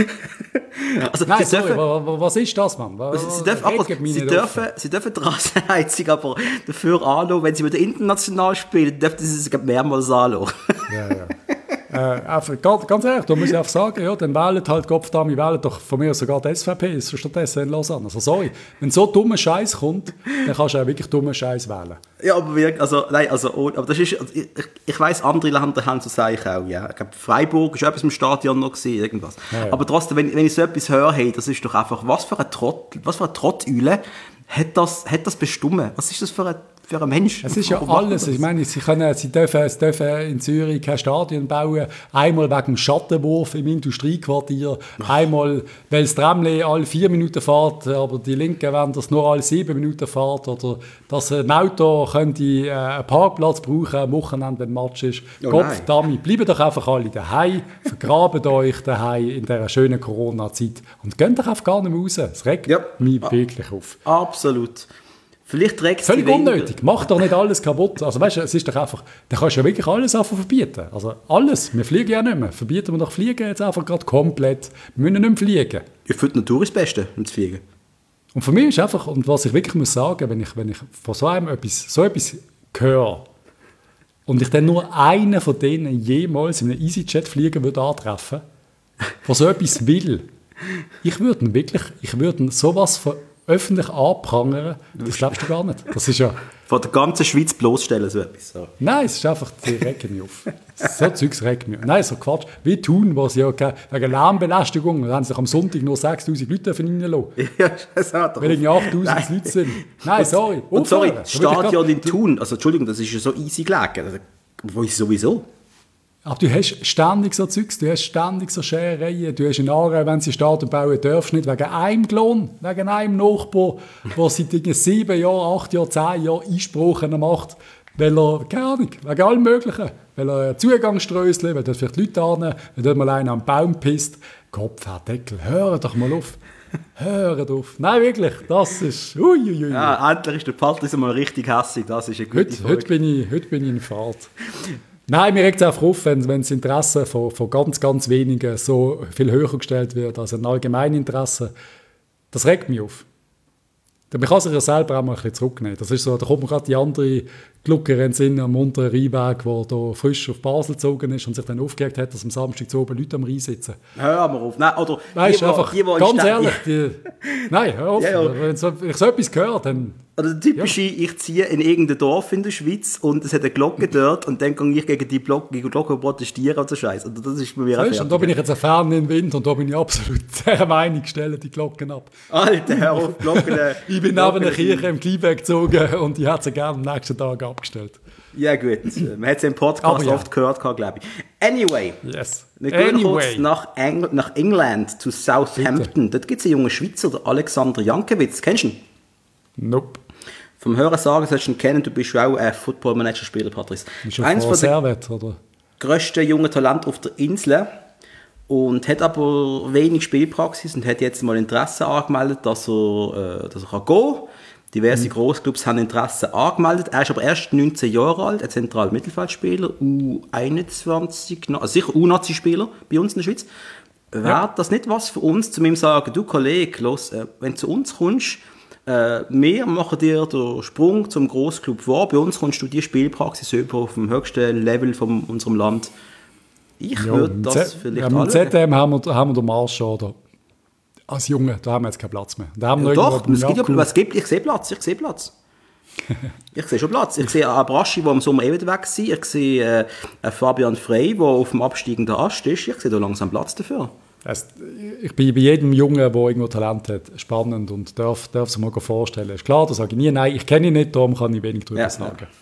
Also, Nein, sie sorry, dürfen, was ist das, Mann? Was, sie, dürfen, aber, sie, dürfen, sie dürfen die Rasenheizung aber dafür anschauen, wenn sie wieder international spielen, dürfen sie es mehrmals anschauen. Ja, ja. Äh, einfach, ganz, ganz ehrlich, da muss ich einfach sagen, ja, dann wählen halt Kopfdami, wählen doch von mir sogar die S V P stattdessen in Lausanne. Also sorry, wenn so dummer Scheiß kommt, dann kannst du auch wirklich dummen Scheiß wählen. Ja, aber wirklich, also, nein, also, aber das ist, also, ich, ich weiss, andere Länder haben so sage ich auch, ja. Ich glaube, Freiburg ist etwas im Stadion noch gewesen, irgendwas. Ja, ja. Aber trotzdem, wenn, wenn ich so etwas höre, hey, das ist doch einfach, was für ein Trott, was für ein Trottüle hat das, hat das bestimmt? Was ist das für ein, für ein Mensch? Es ist ja alles. Ich meine, sie, können, sie, dürfen, sie dürfen in Zürich kein Stadion bauen. Einmal wegen dem Schattenwurf im Industriequartier. Einmal, weil das Tramli alle vier Minuten fährt, aber die Linken wollen, dass nur alle sieben Minuten fährt. Oder dass ein Auto könnte äh, einen Parkplatz brauchen am Wochenende, wenn ein Match ist. Oh, Kopf, Dummy, bleibt doch einfach alle daheim. Vergrabt euch daheim in dieser schönen Corona-Zeit. Und geht doch einfach gar nicht mehr raus. Es regt ja. mich wirklich auf. Absolut. Vielleicht trägt es völlig unnötig. Mach doch nicht alles kaputt. Also weißt du, es ist doch einfach, da kannst du ja wirklich alles einfach verbieten. Also alles. Wir fliegen ja nicht mehr. Verbieten wir doch Fliegen jetzt einfach gerade komplett. Wir müssen nicht mehr fliegen. Ich finde, die Natur ist das Beste, um zu fliegen. Und für mich ist einfach, und was ich wirklich muss sagen, wenn ich, wenn ich von so einem etwas, so etwas höre und ich dann nur einen von denen jemals in einem EasyJet-Flieger würde antreffen, der so etwas will, ich würde ihn wirklich, ich würde ihn sowas von öffentlich anprangern, das glaubst du gar nicht. Das ist ja... Von der ganzen Schweiz bloßstellen, so etwas. So. Nein, es ist einfach, die regen mich auf. So Zeugs regt mich auf. Nein, so Quatsch. Wie Thun, wo sie ja wegen Lärmbelästigung, da haben sich am Sonntag nur sechstausend Leute reinlassen. Ja, das hat er. Weil irgendwie achttausend Leute sind. Nein, sorry. Und sorry, Aufhören. das Stadion in Thun, also Entschuldigung, das ist ja so easy gelegen. Wo ist sowieso? Aber du hast ständig so Zeugs, du hast ständig so Scherereien, du hast in Aarau, wenn sie Stadion bauen, darfst nicht wegen einem Lohn, wegen einem Nachbar, der seit sieben Jahren, acht Jahren, zehn Jahren Einsprachen macht, weil er, keine Ahnung, wegen allem Möglichen, weil er Zugangsströsseln, weil dort vielleicht Leute an, weil dort mal einer am Baum pisst. Kopf, Herr Deckel, hör doch mal auf. Hör auf. Nein, wirklich, das ist... Uiuiui. Ja, endlich ist der Patrice mal richtig hässig, das ist eine gute heute, heute, bin ich, heute bin ich in Fahrt. Nein, mir regt es einfach auf, wenn, wenn das Interesse von, von ganz, ganz wenigen so viel höher gestellt wird als ein Allgemeininteresse. Das regt mich auf. Man kann sich ja selber auch mal ein bisschen zurücknehmen. Das ist so, da kommt mir gerade die andere Gluckerin in am unteren Rheinweg, der da frisch auf Basel gezogen ist und sich dann aufgeregt hat, dass am Samstag zu oben Leute am Rhein sitzen. Hör mal auf. Nein, oder weißt, die, einfach, die, die ganz ehrlich, die, nein, hör auf. Ja, ja. Wenn so, ich so etwas höre, dann... Oder der typische, ja. Ich ziehe in irgendein Dorf in der Schweiz und es hat eine Glocke dort und dann gehe ich gegen die Glocke, gegen die Glocke protestieren und so Scheiß. Und das ist bei mir weißt, und da bin ich jetzt ein Fan im Wind und da bin ich absolut der Meinung, stellen die Glocken ab. Alter, hör auf, Glocken. Ich bin neben einer Kirche im Kleinberg gezogen und ich hätte sie gerne am nächsten Tag abgestellt. Ja gut, man hat es im Podcast ja. oft gehört, glaube ich. Anyway, yes. wir gehen anyway. kurz nach, Engl- nach England, zu Southampton. Bitte. Dort gibt es einen jungen Schweizer, der Alexander Jankiewicz. Kennst du ihn? Nope. Vom Hören sagen, sollst du ihn kennen, du bist auch ein Football-Manager-Spieler, Patrice. Ist er eins von Servet, oder? Grössten jungen Talent auf der Insel und hat aber wenig Spielpraxis und hat jetzt mal Interesse angemeldet, dass er, äh, dass er kann gehen kann. Diverse mhm. Grossclubs haben Interesse angemeldet. Er ist aber erst neunzehn Jahre alt, ein zentraler Mittelfeldspieler, U einundzwanzig, also sicher U-Nazi-Spieler bei uns in der Schweiz. Ja. Wäre das nicht was für uns, zu ihm sagen, du Kollege, los, äh, wenn du zu uns kommst, äh, wir machen dir den Sprung zum Grossclub vor, bei uns kommst du die Spielpraxis über auf dem höchsten Level von unserem Land. Ich ja, würde das Z- vielleicht ja, mit Z D M haben wir, haben wir den Marsch schon, oder? Als Junge, da haben wir jetzt keinen Platz mehr. Da haben wir ja, doch, es gibt ja, was gibt, ich sehe Platz, ich sehe Platz. ich sehe schon Platz. Ich sehe Abraschi, der im Sommer eh wieder weg ist. Ich sehe äh, Fabian Frey, der auf dem absteigenden Ast ist. Ich sehe da langsam Platz dafür. Es, ich bin bei jedem Jungen, der irgendwo Talent hat, spannend und darf, darf sich mal vorstellen. Ist klar, da sage ich nie nein, ich kenne ihn nicht, darum kann ich wenig darüber ja, sagen. Ja.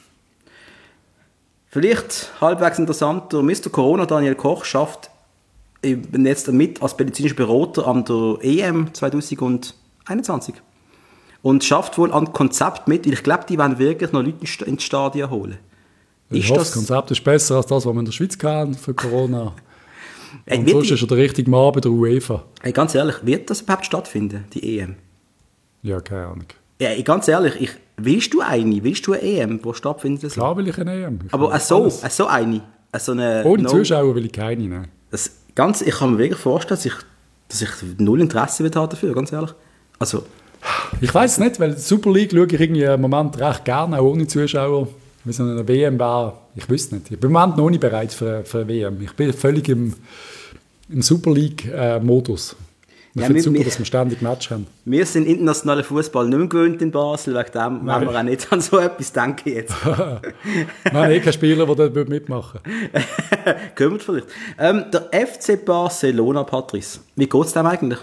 Vielleicht halbwegs interessanter, Mister Corona Daniel Koch schafft jetzt mit als medizinischer Berater an der E M zwanzig einundzwanzig und schafft wohl an Konzept mit, weil ich glaube, die wollen wirklich noch Leute ins Stadion holen. Ich hoffe, das Konzept ist besser als das, was wir in der Schweiz kennen für Corona. Hey, und sonst ist er der richtige Mann bei der UEFA. Hey, ganz ehrlich, wird das überhaupt stattfinden, die E M? Ja, keine Ahnung. Ja, ganz ehrlich, ich, willst du eine? Willst du eine E M, die stattfindet? Klar will ich eine E M. Ich aber so, so eine? So eine ohne no- Zuschauer will ich keine, nein. Das ganz, ich kann mir wirklich vorstellen, dass ich, dass ich null Interesse habe dafür, ganz ehrlich. Also, ich weiß es nicht, weil die Super League schaue ich irgendwie im Moment recht gerne, auch ohne Zuschauer. Wie so eine W M war, ich wüsste nicht. Ich bin im Moment noch nicht bereit für, für eine W M. Ich bin völlig im, im Super League-Modus. Ich ja, finde es super, wir, dass wir ständig Match haben. Wir sind internationalen Fußball nicht mehr gewöhnt in Basel, wegen dem wollen wir auch nicht an so etwas denken jetzt. wir haben eh keinen Spieler, der dort mitmachen würde. Kümmert vielleicht. Ähm, der F C Barcelona, Patrice, wie geht es dem eigentlich?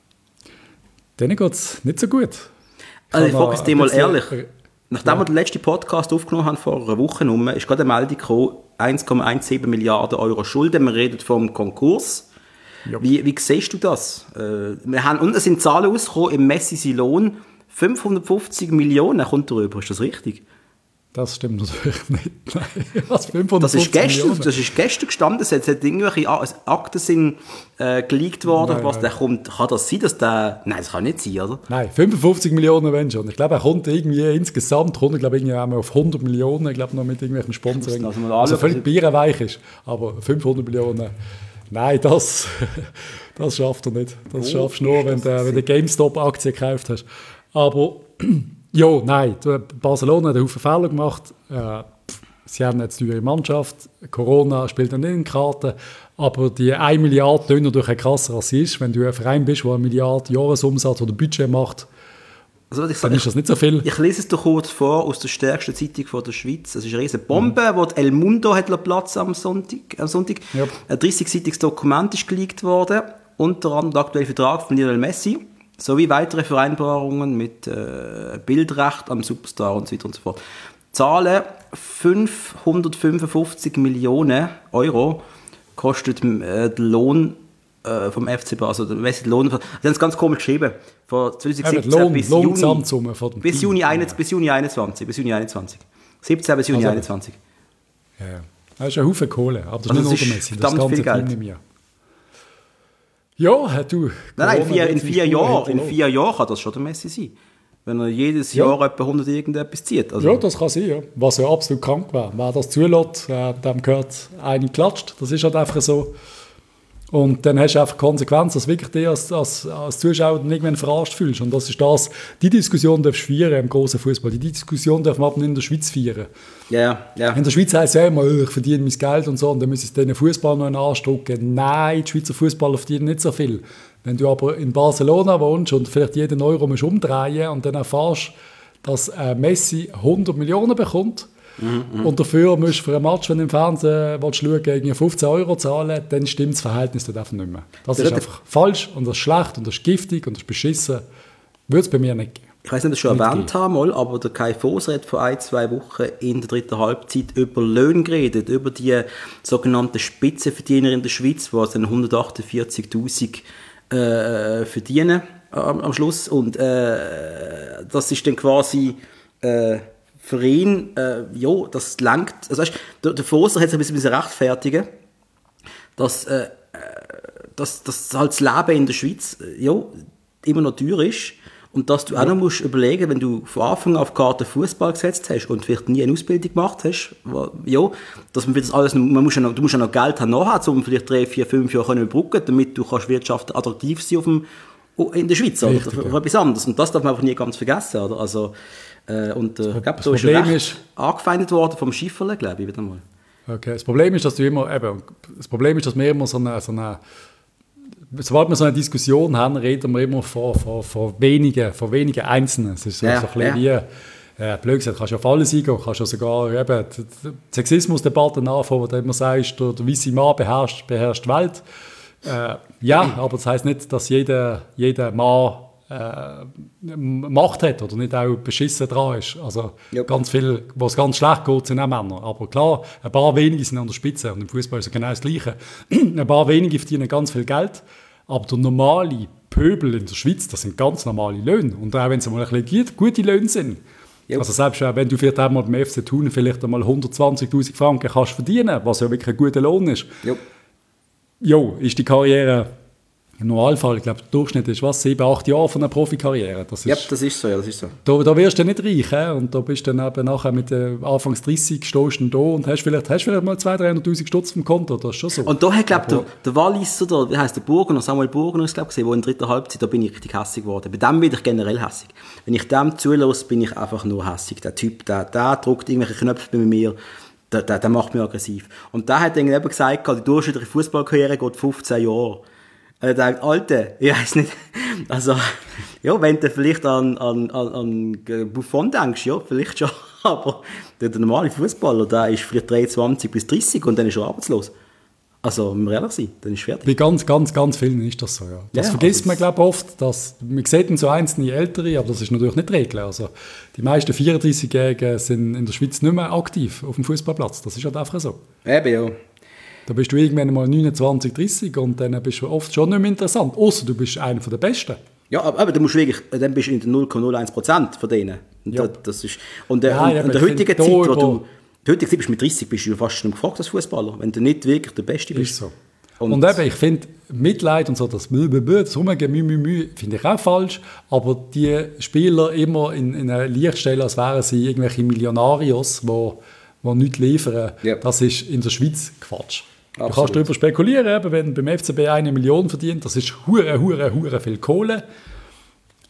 Denen geht es nicht so gut. Ich also ich frage es dir mal ehrlich. Nachdem ja. wir den letzten Podcast aufgenommen haben, vor einer Woche rum, ist gerade eine Meldung gekommen, eins Komma siebzehn Milliarden Euro Schulden. Wir reden vom Konkurs. Ja. Wie, wie siehst du das? Äh, wir haben, und es sind Zahlen rausgekommen, im Messi sein Lohn fünfhundertfünfzig Millionen kommt darüber. Ist das richtig? Das stimmt natürlich nicht. Nein. Was, fünfhundertfünfzig das ist gestern, das ist gestern gestanden, es hat irgendwelche Akten sind äh, geleakt worden. Nein, was, der kommt, kann das sein, dass der... Nein, das kann nicht sein, oder? Nein, fünfundfünfzig Millionen wenn schon. Ich glaube, er kommt irgendwie insgesamt, kommt, ich glaube, irgendwie auf hundert Millionen, ich glaube, noch mit irgendwelchen Sponsoring. Also, also völlig bierenweich ist, aber fünfhundert Millionen... Nein, das, das schafft er nicht. Das oh, schaffst du nur, wenn du, wenn du GameStop-Aktien gekauft hast. Aber ja, nein, Barcelona hat einen Haufen Fehler gemacht. Äh, sie haben jetzt eine teure Mannschaft. Corona spielt dann nicht in die Karten. Aber die eine Milliarde tönt natürlich ein krasser Rassist. Wenn du ein Verein bist, der eine Milliarde Jahresumsatz oder Budget macht, also, ich dann ist das nicht so viel. Ich lese es dir kurz vor aus der stärksten Zeitung von der Schweiz. Es ist eine riesige Bombe, mhm. wo die El Mundo hat Platz am Sonntag. Am Sonntag. Yep. Ein dreißig-seitiges Dokument ist geleakt worden. Unter anderem der aktuelle Vertrag von Lionel Messi. Sowie weitere Vereinbarungen mit äh, Bildrecht am Superstar und so weiter und so fort. Zahlen fünfhundertfünfundfünfzig Millionen Euro kostet äh, der Lohn äh, vom F C Basel. Also der Lohn, die haben es ganz komisch geschrieben. Von zwanzig siebzehn Lohn, bis, Lohn Juni, bis, Juni ja. bis Juni einundzwanzig. Bis Juni einundzwanzig. siebzehn bis Juni also, einundzwanzig. Ja, ja. Das ist ein Haufen Kohle, aber das also ist nicht nur Messi. Das ganze viel Geld. Team mehr. Ja, du. Nein, nein, in vier, in vier Jahren in vier Jahren kann das schon der Messi sein. Wenn er jedes ja. Jahr etwa hundert irgendetwas zieht. Also. Ja, das kann sein, ja. Was ja absolut krank wäre. Wer das zulässt, äh, dem gehört eine klatscht. Das ist halt einfach so. Und dann hast du einfach Konsequenzen, dass wirklich dich als, als, als Zuschauer dann irgendwann verarscht fühlst. Und das ist das, die Diskussion darfst du feiern im grossen Fußball. Die Diskussion darf man aber nicht in der Schweiz feiern. Ja, ja. In der Schweiz heisst es ja immer, ich verdiene mein Geld und so, und dann müssen sie den Fußball noch in den Arsch drücken. Nein, die Schweizer Fußballer verdienen nicht so viel. Wenn du aber in Barcelona wohnst und vielleicht jeden Euro musst umdrehen und dann erfährst, dass äh, Messi hundert Millionen bekommt, Mhm, und dafür musst du für ein Match, wenn du im Fernsehen willst, schauen, irgendwie fünfzehn Euro zahlen, dann stimmt das Verhältnis dort einfach nicht mehr. Das ist einfach falsch und das ist schlecht und das ist giftig und das ist beschissen. Würde es bei mir nicht geben. Ich weiß nicht, ob ich schon erwähnt habe, aber der Kai Foser hat vor ein, zwei Wochen in der dritten Halbzeit über Löhne geredet, über die sogenannten Spitzenverdiener in der Schweiz, die also hundertachtundvierzigtausend äh, verdienen äh, am Schluss. Und äh, das ist dann quasi... Äh, für ihn, äh, ja, das langt. Also weißt, der, der Foster hat sich ein bisschen rechtfertigen, dass, äh, dass, dass halt das Leben in der Schweiz äh, ja, immer noch teuer ist und dass du ja. auch noch musst überlegen, wenn du von Anfang an auf die Karte Fußball gesetzt hast und vielleicht nie eine Ausbildung gemacht hast, ja, dass man das alles, man muss ja noch, du musst ja noch Geld haben nachher, um vielleicht drei, vier, fünf Jahre überbrücken, damit du kannst wirtschaftlich attraktiv sein auf dem, in der Schweiz oder für, für etwas anderes. Und das darf man einfach nie ganz vergessen, oder? Also, Äh, und äh, ich glaube, da ist recht ist, angefeindet worden vom Schifferle, glaube ich, wieder mal. Okay, das Problem ist, dass du immer, eben, das Problem ist, dass wir immer so eine, so eine sobald wir so eine Diskussion haben, reden wir immer von, von, von wenigen, von wenigen Einzelnen. Es ist so, ja, so ein bisschen ja. wie, äh, blöd gesagt, kannst du auf alles eingehen, kannst du sogar eben die, die Sexismusdebatten anfangen, wo du immer sagst, der, der weisse Mann beherrscht, beherrscht die Welt. Äh, ja, aber das heisst nicht, dass jeder, jeder Mann Äh, Macht hat oder nicht auch beschissen dran ist. Also yep. ganz viel, wo es ganz schlecht geht, sind auch Männer. Aber klar, ein paar wenige sind an der Spitze und im Fußball ist es genau das Gleiche. Ein paar wenige verdienen ganz viel Geld, aber der normale Pöbel in der Schweiz, das sind ganz normale Löhne. Und auch wenn es mal ein bisschen gute Löhne sind. Yep. Also selbst wenn du vielleicht einmal beim F C Thun vielleicht einmal hundertzwanzigtausend Franken kannst verdienen, was ja wirklich ein guter Lohn ist, yep. jo, ist die Karriere... Im Normalfall, ich glaube, der Durchschnitt ist was, sieben, acht Jahre von einer Profikarriere. Das ist, ja, das ist so, ja, das ist so. Da, da wirst du nicht reich, he? Und da bist du dann eben nachher mit äh, Anfangs dreißig stehst du da und hast vielleicht, hast vielleicht mal zweihunderttausend, dreihunderttausend Stutz vom Konto, das ist schon so. Und da hat, glaube ich, der, der Walliser, der, wie heisst der Burgener, Samuel Burgener ist, glaube ich, der in der dritten Halbzeit, da bin ich richtig hässig geworden. Bei dem bin ich generell hässig. Wenn ich dem zulasse, bin ich einfach nur hässig. Der Typ, der, der drückt irgendwelche Knöpfe bei mir, der, der, der macht mich aggressiv. Und der hat dann eben gesagt, die durchschnittliche Fußballkarriere geht fünfzehn Jahre. Er denkt, Alter, ich weiss nicht, also, ja, wenn du vielleicht an, an, an Buffon denkst, ja, vielleicht schon, aber der, der normale Fußballer, der ist vielleicht dreiundzwanzig bis dreißig und dann ist er arbeitslos. Also, wenn wir ehrlich sein, dann ist es fertig. Bei ganz, ganz, ganz vielen ist das so, ja. Das ja, vergisst also man, glaube ich, oft, dass, man sieht so einzelne Ältere, aber das ist natürlich nicht die Regel. Also, die meisten vierunddreißigjährigen sind in der Schweiz nicht mehr aktiv auf dem Fußballplatz, das ist halt einfach so. Eben, ja. Da bist du irgendwann mal neunundzwanzig, dreißig und dann bist du oft schon nicht mehr interessant. Außer du bist einer der Besten. Ja, aber, aber du musst wirklich, dann bist du in den null Komma null eins Prozent von denen. Und ja. das ist, und, ja, und, und der heutigen Zeit, wo du, die heutige Zeit bist mit dreißig, bist du fast schon gefragt als Fußballer, wenn du nicht wirklich der Beste bist. Ist so. Und, und eben, ich finde, Mitleid und so, das das Rumgehen, Müh, Müh, Müh, finde ich auch falsch, aber die Spieler immer in, in ein Licht stellen, als wären sie irgendwelche Millionarios, die, die nichts liefern, ja. Das ist in der Schweiz Quatsch. Absolut. Du kannst darüber spekulieren, eben, wenn beim F C B eine Million verdient, das ist hure, hure, hure viel Kohle.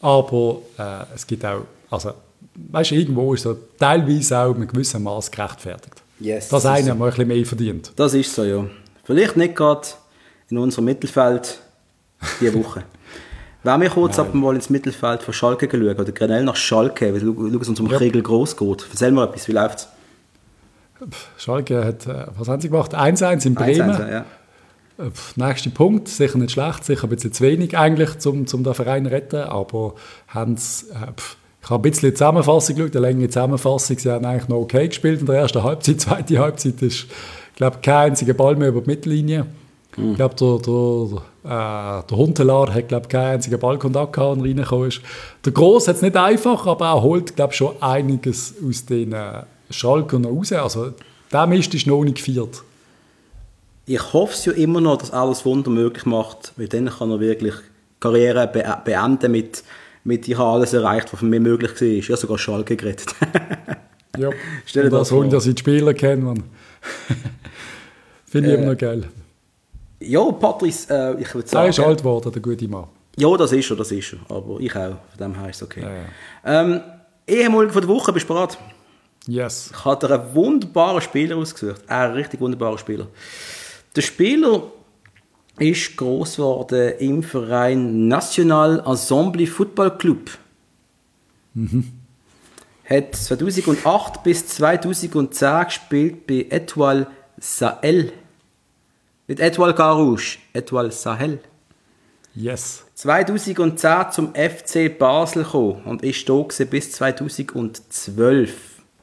Aber äh, es gibt auch, also, weißt du, irgendwo ist so teilweise auch mit gewissem Maß gerechtfertigt. Yes, dass das einer so. mal ein bisschen mehr verdient. Das ist so, ja. Vielleicht nicht gerade in unserem Mittelfeld diese Woche. Wenn wir kurz ab mal ins Mittelfeld von Schalke schauen, oder generell nach Schalke, weil schau es uns um ja. Kriegel groß geht. Erzähl mal etwas, wie läuft es? Schalke hat, was haben sie gemacht? eins eins in Bremen. eins eins, ja. Nächster Punkt, sicher nicht schlecht, sicher ein bisschen zu wenig eigentlich, um zum den Verein zu retten, aber haben's, äh, ich habe ein bisschen die Zusammenfassung geschaut, eine längere Zusammenfassung, sie haben eigentlich noch okay gespielt in der ersten Halbzeit, zweite Halbzeit ist, ich glaube, kein einziger Ball mehr über die Mittellinie. Mhm. Ich glaube, der, der, äh, der Huntelaar hat, glaube ich, keinen einzigen Ballkontakt gehabt, und reingekommen ist. Der Gross hat es nicht einfach, aber er holt, glaube ich, schon einiges aus den äh, Schalkern raus. Also, der Mist ist noch nicht gefeiert. Ich hoffe es ja immer noch, dass alles Wunder möglich macht, weil dann kann er wirklich Karriere be- beenden mit, mit ich habe alles erreicht, was für mich möglich war. Ich habe sogar Schalke gerettet. Ja, stell dir das vor. Dass ich die Spieler kenne, finde ich äh, immer noch geil. Ja, Patrice, äh, ich würde sagen... Er ist alt geworden, der gute Mann. Ja, das ist er, das ist er. Aber ich auch, von dem her ist es okay. Ja, ja. Ähm, ehemalig von der Woche, bist du bereit? Yes. Ich habe dir einen wunderbaren Spieler ausgesucht. Einen richtig wunderbaren Spieler. Der Spieler ist gross geworden im Verein National Ensemble Football Club. Mhm. Hat zweitausendacht bis zweitausendzehn gespielt bei Etoile Sahel. Nicht Etoile Carouge, Etoile Sahel. Yes. zweitausendzehn zum F C Basel gekommen und ist da bis zweitausendzwölf.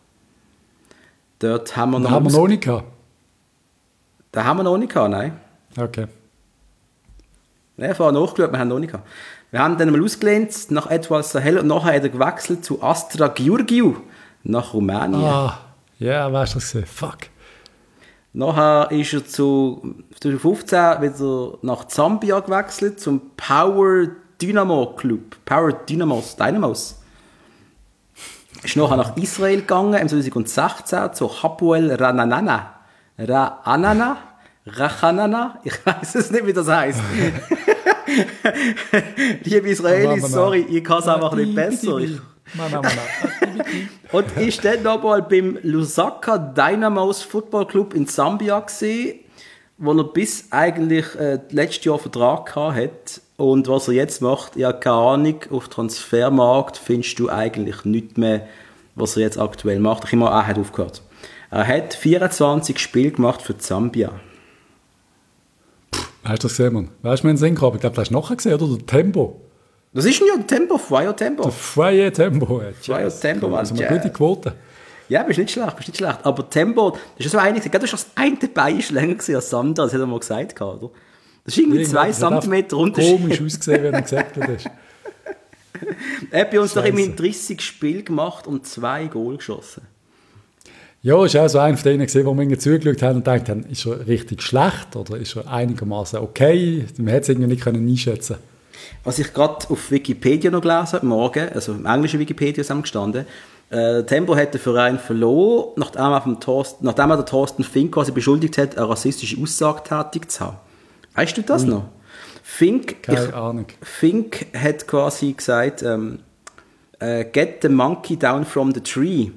Dort haben wir noch... noch... haben wir noch nicht gehabt? Den haben wir noch nicht gehabt, nein. Okay. Ja, vorher nachgeschaut, wir haben noch nicht gehabt. Wir haben dann mal ausgelehnt nach Etoile Sahel und nachher hat er gewechselt zu Astra Giurgiu nach Rumänien. Ah, ja, yeah, weißt du das gesehen? Fuck. Nachher ist er zu zweitausendfünfzehn wieder nach Zambia gewechselt zum Power Dynamo Club. Power Dynamos, Dynamos. Ist nachher nach Israel gegangen, im zweitausendsechzehn zu Hapoel Rananana. Ra'anana? Rachanana? Ich weiß es nicht, wie das heisst. Liebe Israelis, sorry, ich kann es einfach nicht besser. Ich und ist dann nochmal beim Lusaka Dynamos Football Club in Zambia gewesen, wo er bis eigentlich äh, letztes Jahr Vertrag hatte. Und was er jetzt macht, ja, keine Ahnung, auf Transfermarkt findest du eigentlich nichts mehr, was er jetzt aktuell macht. Ich meine, er hat aufgehört. Er hat vierundzwanzig Spiele gemacht für Zambia. Hast du das gesehen, Mann? Weißt du, wir haben es Ich glaube, das hast du nachher gesehen, oder? Der Tempo. Das ist ja der Tempo, Fire Tempo. Der Fire Tempo. Fire Tempo, Mann. Das ist eine gute Quote. Ja, bist nicht schlecht, bist nicht schlecht. Aber Tempo, das ist so einig. Du hast das eine Bein ist länger gewesen als das andere, das hat er mal gesagt, oder? Das ist irgendwie ja, zwei Zentimeter Unterschied. Komisch ausgesehen, wenn er gesagt hat. Er hat bei uns doch immerhin dreißig Spiele gemacht und zwei Goal geschossen. Ja, ist auch so einer von denen gesehen, wo wir irgendwie zugeschaut haben und gedacht haben, ist er richtig schlecht oder ist er einigermaßen okay? Man hätte es irgendwie nicht können einschätzen. Was ich gerade auf Wikipedia noch gelesen habe, morgen, also im englischen Wikipedia ist gestanden, äh, Tempo hat den Verein verloren, nachdem er, vom Thorsten, nachdem er den Thorsten Fink quasi beschuldigt hat, eine rassistische Aussage tätig zu haben. Weißt du das Ui. noch? Fink, Keine ich, Ahnung. Fink hat quasi gesagt, ähm, äh, get the monkey down from the tree.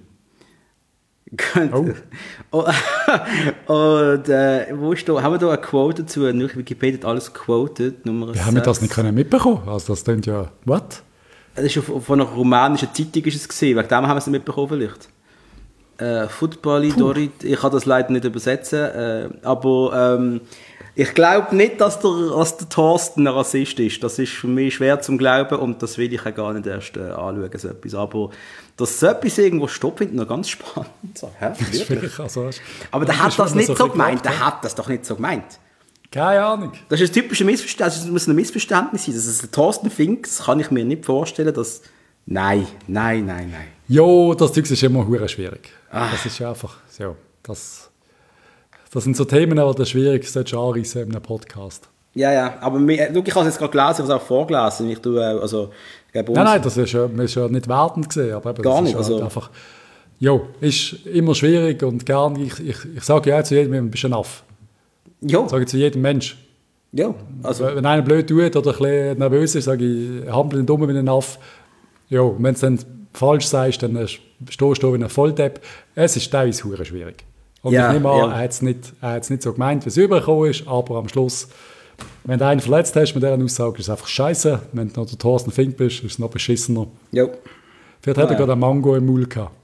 Oh. Und äh, wo ist da, haben wir da eine Quote dazu? Nur Wikipedia hat alles quoted. Nummer ja, haben wir das nicht können mitbekommen? Also das klingt ja... What? Das ist von einer rumänischen Zeitung ist es gesehen. Wegen dem haben wir es nicht mitbekommen vielleicht. Äh, Football Dorit, ich kann das leider nicht übersetzen. Äh, aber ähm, ich glaube nicht, dass der, dass der Thorsten ein Rassist ist. Das ist für mich schwer zu glauben und das will ich auch gar nicht erst äh, anschauen. So etwas. Aber dass so etwas irgendwo stoppt, finde ich noch ganz spannend. So, hä, also, aber der hat das nicht so, so gemeint. Der hat das doch nicht so gemeint. Keine Ahnung. Das ist ein typisches Missverständnis. Das muss ein Missverständnis sein. Das ist der Thorsten Fink, das kann ich mir nicht vorstellen, dass... Nein, nein, nein, nein. Jo, das Zeug ist immer hure schwierig. Ah. Das ist einfach... So, das, das sind so Themen, die das schwierig ist, anreißen in einem Podcast. Ja, ja, aber mir, ich habe es jetzt gerade gelesen, ich habe es auch vorgelesen. Ich tue, also, nein, nein, das ist ja, ist ja nicht wertend gesehen. Aber gar das nicht. Ist also. halt einfach, jo, ist immer schwierig und gern. Ich, ich, ich sage ja zu jedem, du bist ein Aff. Jo. Ich sage zu jedem Mensch. Ja, also... Wenn einer blöd tut oder ein bisschen nervös ist, sage ich, hampel den Dummen wie ein Aff. Ja, wenn du es dann falsch sagst, dann äh, stehst du wie ein Volldepp. Es ist teilweise verdammt schwierig. Und Ja, ich nehme an, ja. er hat es nicht, er hat's nicht so gemeint, wie es übergekommen ist, aber am Schluss, wenn du einen verletzt hast mit dieser Aussage, ist es einfach scheiße. Wenn du noch der Thorsten Fink bist, ist es noch beschissener. Ja. Vielleicht hat er Ja. gerade einen Mango im Mund gehabt.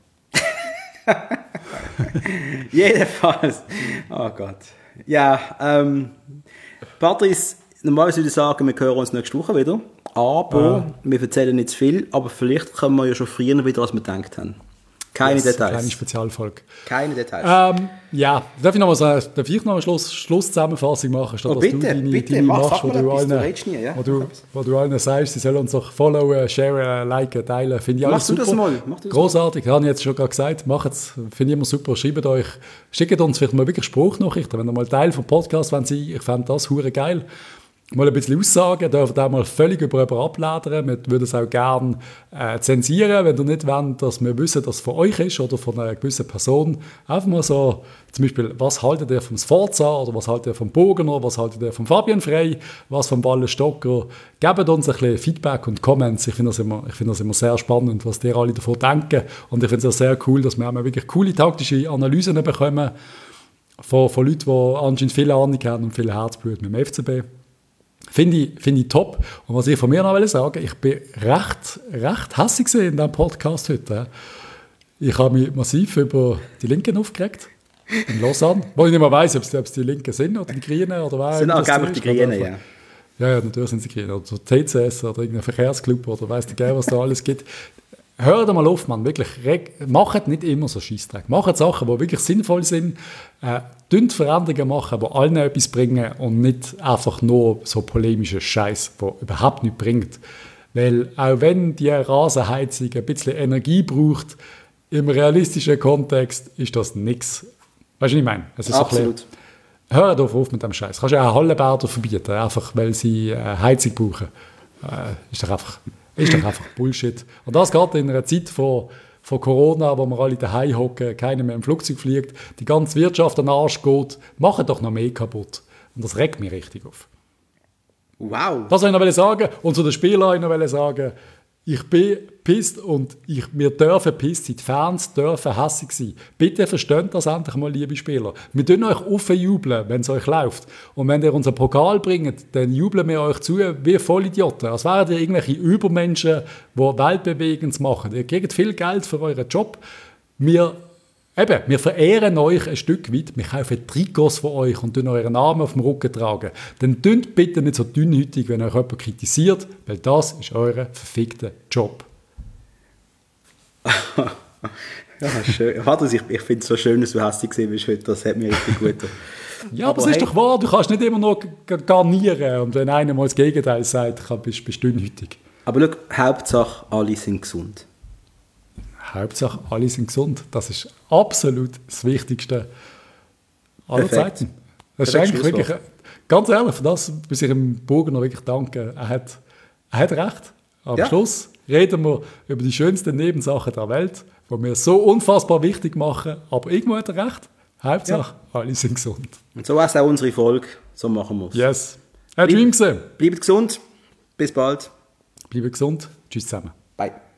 Jedenfalls. Oh Gott. Ja, ähm, Patrice, normalerweise würde ich sagen, wir hören uns nächste Woche wieder. Aber wir erzählen nicht zu viel, aber vielleicht kommen wir ja schon früher wieder, als wir gedacht haben. Keine Yes, Details. Eine kleine Spezialfolge. Keine Details. Ähm, ja, darf ich noch mal so, darf ich noch eine Schluss, Schlusszusammenfassung machen, statt Oh, dass bitte, du deine, bitte, deine mach, machst, sag wo mal du, etwas, allen, du redest nie, ja? wo, du, wo du allen sagst, sie sollen uns doch followen, sharen, liken, teilen. Finde ich alles Mach du super. das mal, mach du das Großartig, habe ich jetzt schon gerade gesagt. Macht's, finde ich immer super. Schreibt euch, schickt uns vielleicht mal wirklich Spruchnachrichten, wenn ihr mal Teil vom Podcast wollt sein. Ich fände das hure geil. Mal ein bisschen Aussagen, dürft auch mal völlig über jemanden abladern. Wir würden es auch gerne äh, zensieren, wenn ihr nicht wollt, dass wir wissen, dass es von euch ist oder von einer gewissen Person. Einfach mal so, zum Beispiel, was haltet ihr vom Sforza oder was haltet ihr vom Bogener, was haltet ihr vom Fabian Frey, was vom Ballenstocker. Gebt uns ein bisschen Feedback und Comments. Ich finde das, immer, ich finde das immer sehr spannend, was ihr alle davon denken. Und ich finde es auch sehr cool, dass wir auch mal wirklich coole taktische Analysen bekommen von, von Leuten, die anscheinend viel Ahnung haben und viel Herzblut mit dem F C B. Finde ich, finde ich top. Und was ich von mir noch sagen will, ich bin recht, recht hässig in diesem Podcast heute. Ich habe mich massiv über die Linken aufgeregt. In Lausanne. Wo ich nicht mehr weiss, ob es, ob es die Linken sind oder die Grünen oder wer. Sind das angeblich die ist. Grünen, ja. Ja, ja, natürlich sind sie Grünen. Oder T C S oder irgendein Verkehrsclub oder weiss der Geil, was da alles gibt. Hört mal auf, Mann. Wirklich, macht nicht immer so Scheissdreck. Macht Sachen, die wirklich sinnvoll sind. Äh, Veränderungen machen, die allen etwas bringen und nicht einfach nur so polemischer Scheiß, der überhaupt nichts bringt. Weil auch wenn die Rasenheizung ein bisschen Energie braucht, im realistischen Kontext ist das nichts. Weißt du, was ich meine? Es ist Absolut. So ein bisschen, hört auf, auf mit dem Scheiß. Kannst du auch Hallenbäder verbieten, einfach weil sie äh, Heizung brauchen. Äh, ist doch einfach... ist doch einfach Bullshit. Und das geht in einer Zeit von, von Corona, wo wir alle daheim hocken, keiner mehr im Flugzeug fliegt, die ganze Wirtschaft an den Arsch geht, machen doch noch mehr kaputt. Und das regt mich richtig auf. Wow. Das wollte ich noch sagen. Und zu den Spielern wollte ich noch sagen, ich bin pisst und ich, wir dürfen pisst sein. Die Fans dürfen hässig sein. Bitte versteht das endlich mal, liebe Spieler. Wir tun euch aufjubeln, wenn es euch läuft. Und wenn ihr unseren Pokal bringt, dann jubeln wir euch zu wie Vollidioten. Als wären ihr irgendwelche Übermenschen, die Weltbewegendes machen. Ihr kriegt viel Geld für euren Job. Wir, eben, wir verehren euch ein Stück weit. Wir kaufen Trikots von euch und tun euren Namen auf dem Rücken tragen. Dann tut bitte nicht so dünnhütig, wenn euch jemand kritisiert, weil das ist euer verfickter Job. Ja, schön. Vater, ich, ich finde es so schön, dass du hässlich gesehen bist heute. Das hat mir richtig gut getan. Ja, aber, aber es ist hey, doch wahr, du kannst nicht immer noch garnieren. Und wenn einer mal das Gegenteil sagt, bist du dünnhütig. Aber schau, Hauptsache, alle sind gesund. Hauptsache, alle sind gesund. Das ist absolut das Wichtigste aller Perfekt. Zeiten. Das Perfekt, ist eigentlich wirklich, ganz ehrlich, für das muss ich dem Burger noch wirklich danken. Er hat, er hat recht. Am Ja. Schluss reden wir über die schönsten Nebensachen der Welt, die wir so unfassbar wichtig machen. Aber irgendwo hat er recht. Hauptsache, ja. alle sind gesund. Und so ist auch unsere Folge. So machen wir es. Yes. Ein Dream gesehen. Bleibt gesund. Bis bald. Bleibt gesund. Tschüss zusammen. Bye.